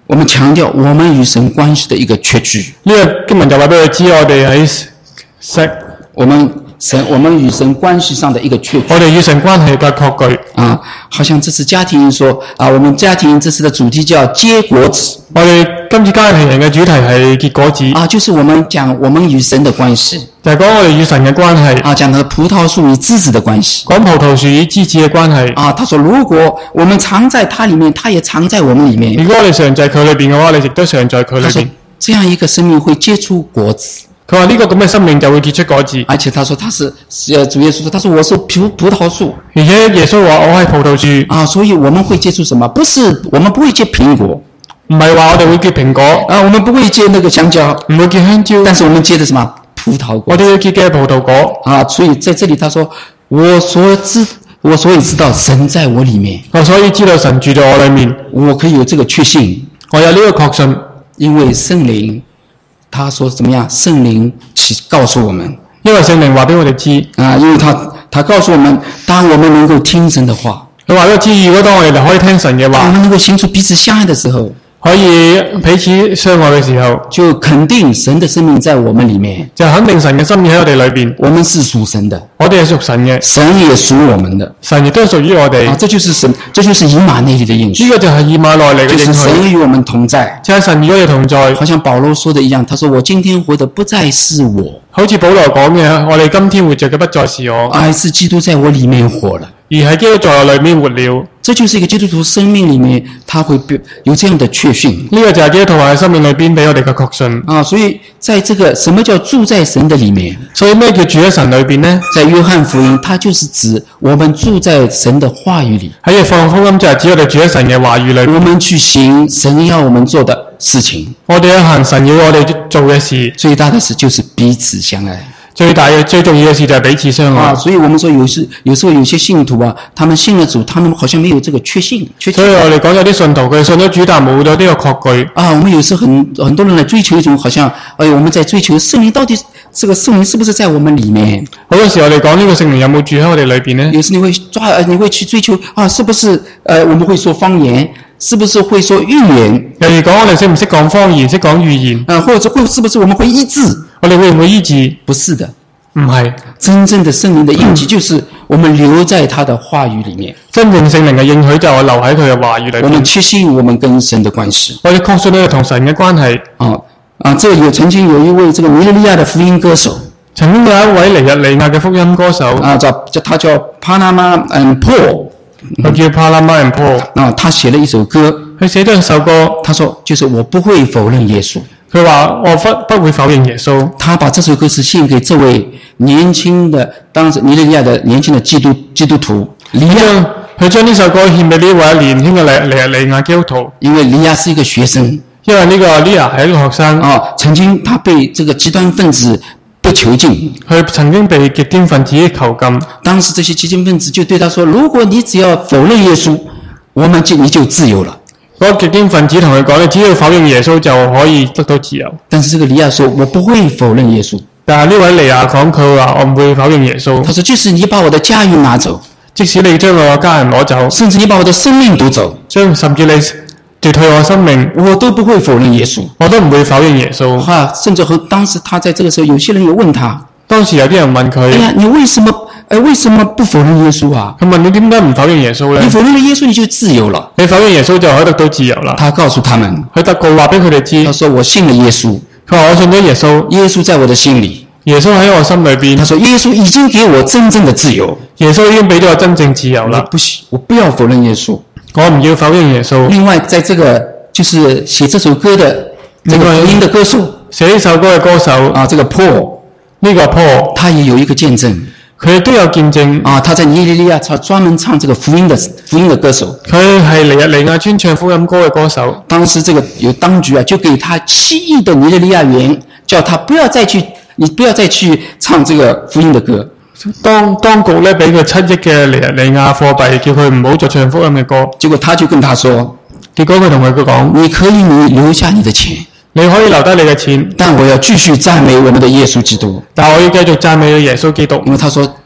Speaker 2: 我們強調我們與神關係的一個確據。
Speaker 1: 呢個經文就話俾佢知，我哋喺識
Speaker 2: 我們神，我們與神關係上的一個確據。
Speaker 1: 我哋與神關係嘅確據
Speaker 2: 啊，好像這次家庭說啊，我們家庭這次的主題叫結果子。
Speaker 1: 我哋今次家庭人嘅主題係結果子
Speaker 2: 啊，就是我們講我們與神的關係，
Speaker 1: 就係講我哋與神嘅關係
Speaker 2: 啊，講到葡萄樹與枝子的關係，
Speaker 1: 講葡萄樹與枝子嘅關係
Speaker 2: 啊。他說如果我們藏在他裡面，他也藏在我們裡面。
Speaker 1: 如果我哋常在佢裏邊嘅話，你亦都常在佢裏邊。
Speaker 2: 這樣一個生命會結出果子。
Speaker 1: 佢話呢個咁嘅生命就會結出果子，
Speaker 2: 而且他說他是，呃，主耶穌說，他說我是葡葡萄樹，
Speaker 1: 而且耶穌話我係葡萄樹
Speaker 2: 啊，所以我們會結出什麼？不是我們不會結蘋果，
Speaker 1: 唔係話我哋會結蘋果
Speaker 2: 啊，我們不會結那個香蕉，
Speaker 1: 唔會結香蕉，
Speaker 2: 但是我們結的什麼？葡萄果。
Speaker 1: 我哋要結嘅葡萄果
Speaker 2: 啊，所以在這裡他說我所知，我所以知道神在我裡面，
Speaker 1: 我所以知道神住在我裡面，
Speaker 2: 我可以有這個確信，
Speaker 1: 我有呢個確信，
Speaker 2: 因為聖靈。他說怎麼樣？聖靈去告訴我們，
Speaker 1: 因為聖靈話俾我哋知
Speaker 2: 啊，因為他他告訴我們，當我們能夠聽神的話，
Speaker 1: 佢話俾我知，如果當我哋可以聽神嘅話，
Speaker 2: 我們能夠行出彼此相愛的時候，
Speaker 1: 可以彼此相愛嘅時候，
Speaker 2: 就肯定神的生命在我們裡面，
Speaker 1: 就肯定神嘅心意喺我哋裏邊。
Speaker 2: 我們是屬神的，
Speaker 1: 我哋係屬神嘅，
Speaker 2: 神也屬我們的，
Speaker 1: 神亦都屬於我哋。
Speaker 2: 啊，這就是神，這就是以馬內利的應許。
Speaker 1: 呢個就係以馬內利嘅應許，
Speaker 2: 就是神與我們同在，
Speaker 1: 就係神與我哋同在。
Speaker 2: 好像保羅說的一樣，他說我今天活的不再是我，
Speaker 1: 好似保羅講嘅，我哋今天活着嘅不再是我，
Speaker 2: 而是基督在我裡面活了。
Speaker 1: 而係基督在我裏面活了。
Speaker 2: 這就是一個基督徒生命裡面，他會有這樣的確信。
Speaker 1: 呢個就係基督徒喺生命裏邊俾我哋嘅確信。
Speaker 2: 啊，所以在這個什麼叫住在神的裡面？
Speaker 1: 所以咩叫住喺神裏邊呢？
Speaker 2: 在約翰福音，它就是指我們住在神的話語裡。
Speaker 1: 喺約翰福音就係指我哋住喺神嘅話語裏邊，
Speaker 2: 我們去行神要我們做的事情。
Speaker 1: 我哋要行神要我哋做嘅事。
Speaker 2: 最大的事就是彼此相愛。
Speaker 1: 最大嘅最重要嘅事就係彼此相愛。
Speaker 2: 啊，所以我們說有時有時候有些信徒啊，他們信了主，他們好像沒有這個確信。確信
Speaker 1: 所以我哋講有啲信徒佢信咗主，但冇咗呢個確據。
Speaker 2: 啊，我們有時很很多人來追求一種，好像哎，我們在追求聖靈，到底這個聖靈是不是在我們裡面？
Speaker 1: 好多時我哋講呢個聖靈有冇住喺我哋裏邊呢？
Speaker 2: 有時你會抓，呃，你會去追求啊，是不是？呃，我們會說方言，是不是會說預言？
Speaker 1: 例如講我哋識唔識講方言，識講預言？
Speaker 2: 啊，或者會是不是我們會醫治？
Speaker 1: 我哋會唔會醫治？
Speaker 2: 不是的，
Speaker 1: 唔係。
Speaker 2: 真正的聖靈的印記就是我們留在他的話語裡面。
Speaker 1: 真正聖靈嘅應許就係我留喺佢嘅話語裏邊。
Speaker 2: 我們確信我們跟神的關係。
Speaker 1: 我哋確信呢個同神嘅關係。
Speaker 2: 啊啊，這有曾經有一位這個尼日利亞的福音歌手，
Speaker 1: 曾經有一位尼日利亞嘅福音歌手，
Speaker 2: 啊，叫叫他叫 Panama and Paul，
Speaker 1: 佢叫 Panama and Paul。
Speaker 2: 啊，他寫了一首歌，
Speaker 1: 佢寫咗一首歌，
Speaker 2: 他說就是我不會否認耶穌。
Speaker 1: 佢話我不不會否認耶穌。
Speaker 2: 他把這首歌是獻給這位年輕的當時尼日利亞的年輕的基督基督徒利亞。
Speaker 1: 佢將呢首歌獻俾呢位年輕嘅尼尼日利亞基督徒，
Speaker 2: 因為利亞是一個學生，
Speaker 1: 因為呢個利亞係一個學生。
Speaker 2: 啊，曾經他被這個極端分子被囚禁，
Speaker 1: 佢曾經被極端分子囚禁。
Speaker 2: 當時這些極端分子就對他說：如果你只要否認耶穌，我們就你就自由了。
Speaker 1: 嗰個極端分子同佢講：你只要否認耶穌就可以得到自由。
Speaker 2: 但是這個利亞說：我不會否認耶穌。
Speaker 1: 但係呢位利亞講佢話：我唔會否認耶穌。
Speaker 2: 他說：就是你把我的家園拿走，
Speaker 1: 即使你將我嘅家人攞走，
Speaker 2: 甚至你把我的生命奪走，
Speaker 1: 將甚至你奪退我生命，
Speaker 2: 我都不會否認耶穌。
Speaker 1: 我都唔會否認耶穌。
Speaker 2: 哈，甚至和當時他在這個時候，有些人有問他：
Speaker 1: 當時有啲人問佢：
Speaker 2: 哎呀，你為什麼？誒，為什麼不否認耶穌啊？
Speaker 1: 佢問你點解唔否認耶穌呢？
Speaker 2: 你否認了耶穌，你就自由了。
Speaker 1: 你否認耶穌就可以得到自由啦。
Speaker 2: 他告訴他們，
Speaker 1: 佢特告話俾佢哋知，
Speaker 2: 他說我信了耶穌，
Speaker 1: 佢話我信咗耶穌，
Speaker 2: 耶穌在我的心裡，
Speaker 1: 耶穌喺我心裏邊。
Speaker 2: 他說耶穌已經給我真正的自由，
Speaker 1: 耶穌已經俾咗我真正自由啦。
Speaker 2: 我不，我不要否認耶穌，
Speaker 1: 我唔要否認耶穌。
Speaker 2: 另外，在這個就是寫這首歌的這個福音的歌手，
Speaker 1: 寫呢首歌嘅歌手
Speaker 2: 啊，這個 Paul，
Speaker 1: 呢個 Paul，
Speaker 2: 他也有一個見證。
Speaker 1: 佢都有見證
Speaker 2: 啊！他在尼日利亞，他專門唱這個福音的福音的歌手。
Speaker 1: 佢係尼日利亞專唱福音歌嘅歌手。
Speaker 2: 當時這個有當局啊，就給他七億的尼日利亞元，叫他不要再去，你不要再去唱這個福音的歌。
Speaker 1: 當當局咧俾佢七億嘅尼日利亞貨幣，叫佢唔好再唱福音嘅歌。
Speaker 2: 結果他就跟他說，
Speaker 1: 結果佢同佢講：
Speaker 2: 你可以你留下你的錢。
Speaker 1: 你可以留低你嘅錢，
Speaker 2: 但我要繼續讚美我們的耶穌基督。
Speaker 1: 但我要繼續讚美耶穌基督。
Speaker 2: 因為他說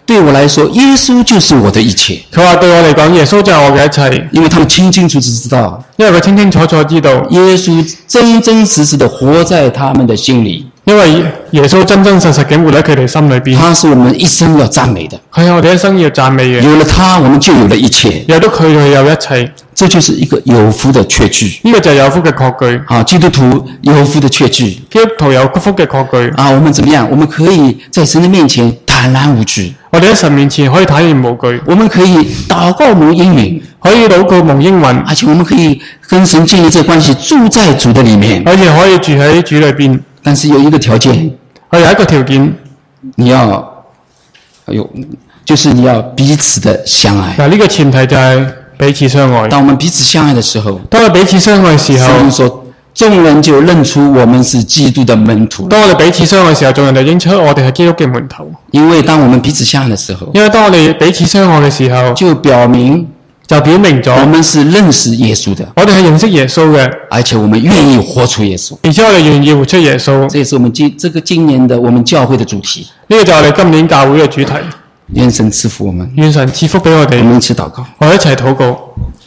Speaker 2: 對我來說，耶穌就是我的一切。
Speaker 1: 佢話對我嚟講，耶穌就係我嘅一切，
Speaker 2: 因為他們清清楚楚知道，
Speaker 1: 因為佢清清楚楚知道
Speaker 2: 耶穌真真實實的活在他們的心裡。
Speaker 1: 因為耶穌真真實實嘅活喺佢哋心裏邊，
Speaker 2: 他是我們一生要讚美的。
Speaker 1: 佢係我哋一生要讚美嘅。
Speaker 2: 有了他，我們就有了一切。
Speaker 1: 有咗佢，就有一切。
Speaker 2: 這就是一個有福的確據。
Speaker 1: 呢個就係有福嘅確據。
Speaker 2: 啊，基督徒有福的確據。
Speaker 1: 基督徒有福嘅確據。
Speaker 2: 啊，我們怎麼樣？我們可以在神的面前坦然無懼。
Speaker 1: 我哋喺神面前可以坦然無懼。
Speaker 2: 我們可以禱告蒙應允，
Speaker 1: 可以禱告蒙應允，
Speaker 2: 而且我們可以跟神建立這個關係，住在主的裡面，
Speaker 1: 而且可以住喺主裏邊。
Speaker 2: 但是有一個條件，
Speaker 1: 我有一個條件，
Speaker 2: 你要，哎呦，就是你要彼此的相愛。
Speaker 1: 嗱，呢個前提就係彼此相愛。
Speaker 2: 當我們彼此相愛的時候，
Speaker 1: 當我哋彼此相愛嘅時候，
Speaker 2: 聖經說眾人就認出我們是基督的門徒。
Speaker 1: 當我哋彼此相愛嘅時候，眾人就認出我哋係基督嘅門徒。
Speaker 2: 因為當我們彼此相愛的時候，
Speaker 1: 因為當我哋彼此相愛嘅時候，
Speaker 2: 就表明
Speaker 1: 就表明咗
Speaker 2: 我們是認識耶穌的，
Speaker 1: 我哋係認識耶穌嘅，
Speaker 2: 而且我們願意活出耶穌，
Speaker 1: 而且我哋願意活出耶穌。
Speaker 2: 這也是我們今這個今年的我們教會的主題。
Speaker 1: 呢個就係我哋今年教會嘅主題。
Speaker 2: 願神賜福我們，
Speaker 1: 願神賜福俾我哋。
Speaker 2: 我們一起禱告，
Speaker 1: 我哋一齊禱告。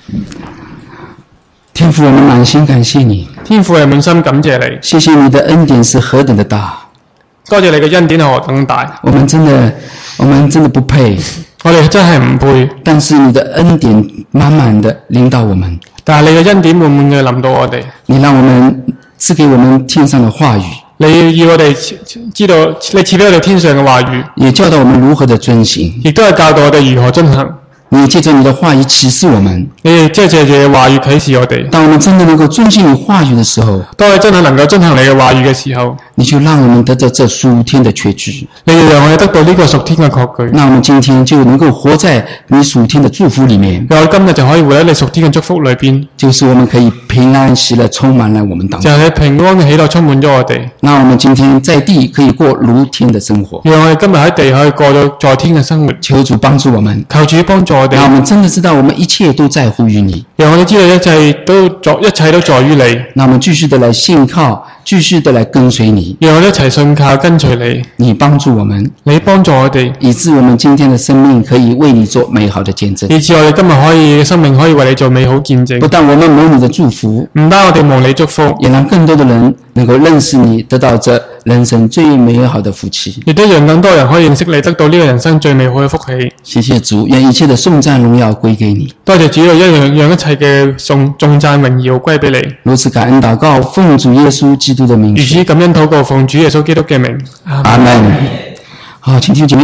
Speaker 2: 天父，我們滿心感謝你。
Speaker 1: 天父，我哋滿心感謝你。
Speaker 2: 謝謝你的恩典是何等的大。
Speaker 1: 多謝你嘅恩典係何等大。
Speaker 2: 我們真的，我們真的不配。
Speaker 1: 我哋真係唔配。
Speaker 2: 但是你的恩典滿滿的臨到我們。
Speaker 1: 但係你嘅恩典滿滿嘅臨到我哋。
Speaker 2: 你讓我們賜給我們天上的話語。
Speaker 1: 你要我哋知道，你賜俾我哋天上嘅話語，
Speaker 2: 也教導我們如何的遵行，
Speaker 1: 亦都係教導我哋如何遵行。
Speaker 2: 你借着你的話語啟示我們，
Speaker 1: 你亦即係借住你嘅話語啟示我哋。
Speaker 2: 當我們真的能夠遵行你話語的時候，
Speaker 1: 當我哋真係能夠遵行你嘅話語嘅時候，
Speaker 2: 你就讓我們得着這屬天的確據。
Speaker 1: 你要讓我哋得到呢個屬天嘅確據。
Speaker 2: 那我們今天就能夠活在你屬天的祝福裡面。
Speaker 1: 我今日就可以活喺你屬天嘅祝福裏邊，
Speaker 2: 就是我們可以平安喜樂充滿了我們當中。
Speaker 1: 就係平安嘅喜樂充滿咗我哋。
Speaker 2: 那我們今天在地可以過如天的生活。
Speaker 1: 讓我哋今日喺地可以過到在天嘅生活。
Speaker 2: 求主幫助我們，
Speaker 1: 求主幫助我哋。
Speaker 2: 讓我們真的知道我們一切都在乎於你。
Speaker 1: 讓我哋知道一切都在一切都在於你。
Speaker 2: 那我們繼續的來信靠，繼續的來跟隨你。
Speaker 1: 讓我哋一齊信靠跟隨你。
Speaker 2: 你幫助我們，
Speaker 1: 你幫助我哋，
Speaker 2: 以致我們今天的生命可以為你做美好的見證。
Speaker 1: 以致我哋今日可以生命可以為你做美好見證。
Speaker 2: 不但我們蒙你的祝福，
Speaker 1: 唔單我哋蒙你祝福，
Speaker 2: 也讓更多的人能夠認識你，得到這人生最美好的福氣。
Speaker 1: 亦都讓更多人可以認識你，得到呢個人生最美好嘅福氣。
Speaker 2: 謝謝主，願一切的頌讚榮耀歸給你。
Speaker 1: 多謝主，要一樣讓一切嘅頌頌讚榮耀歸俾你。
Speaker 2: 如此感恩禱告，奉主耶穌基督的名。
Speaker 1: 如此感恩禱告，奉主耶穌基督嘅名。
Speaker 2: 阿門。好，請聽姐妹。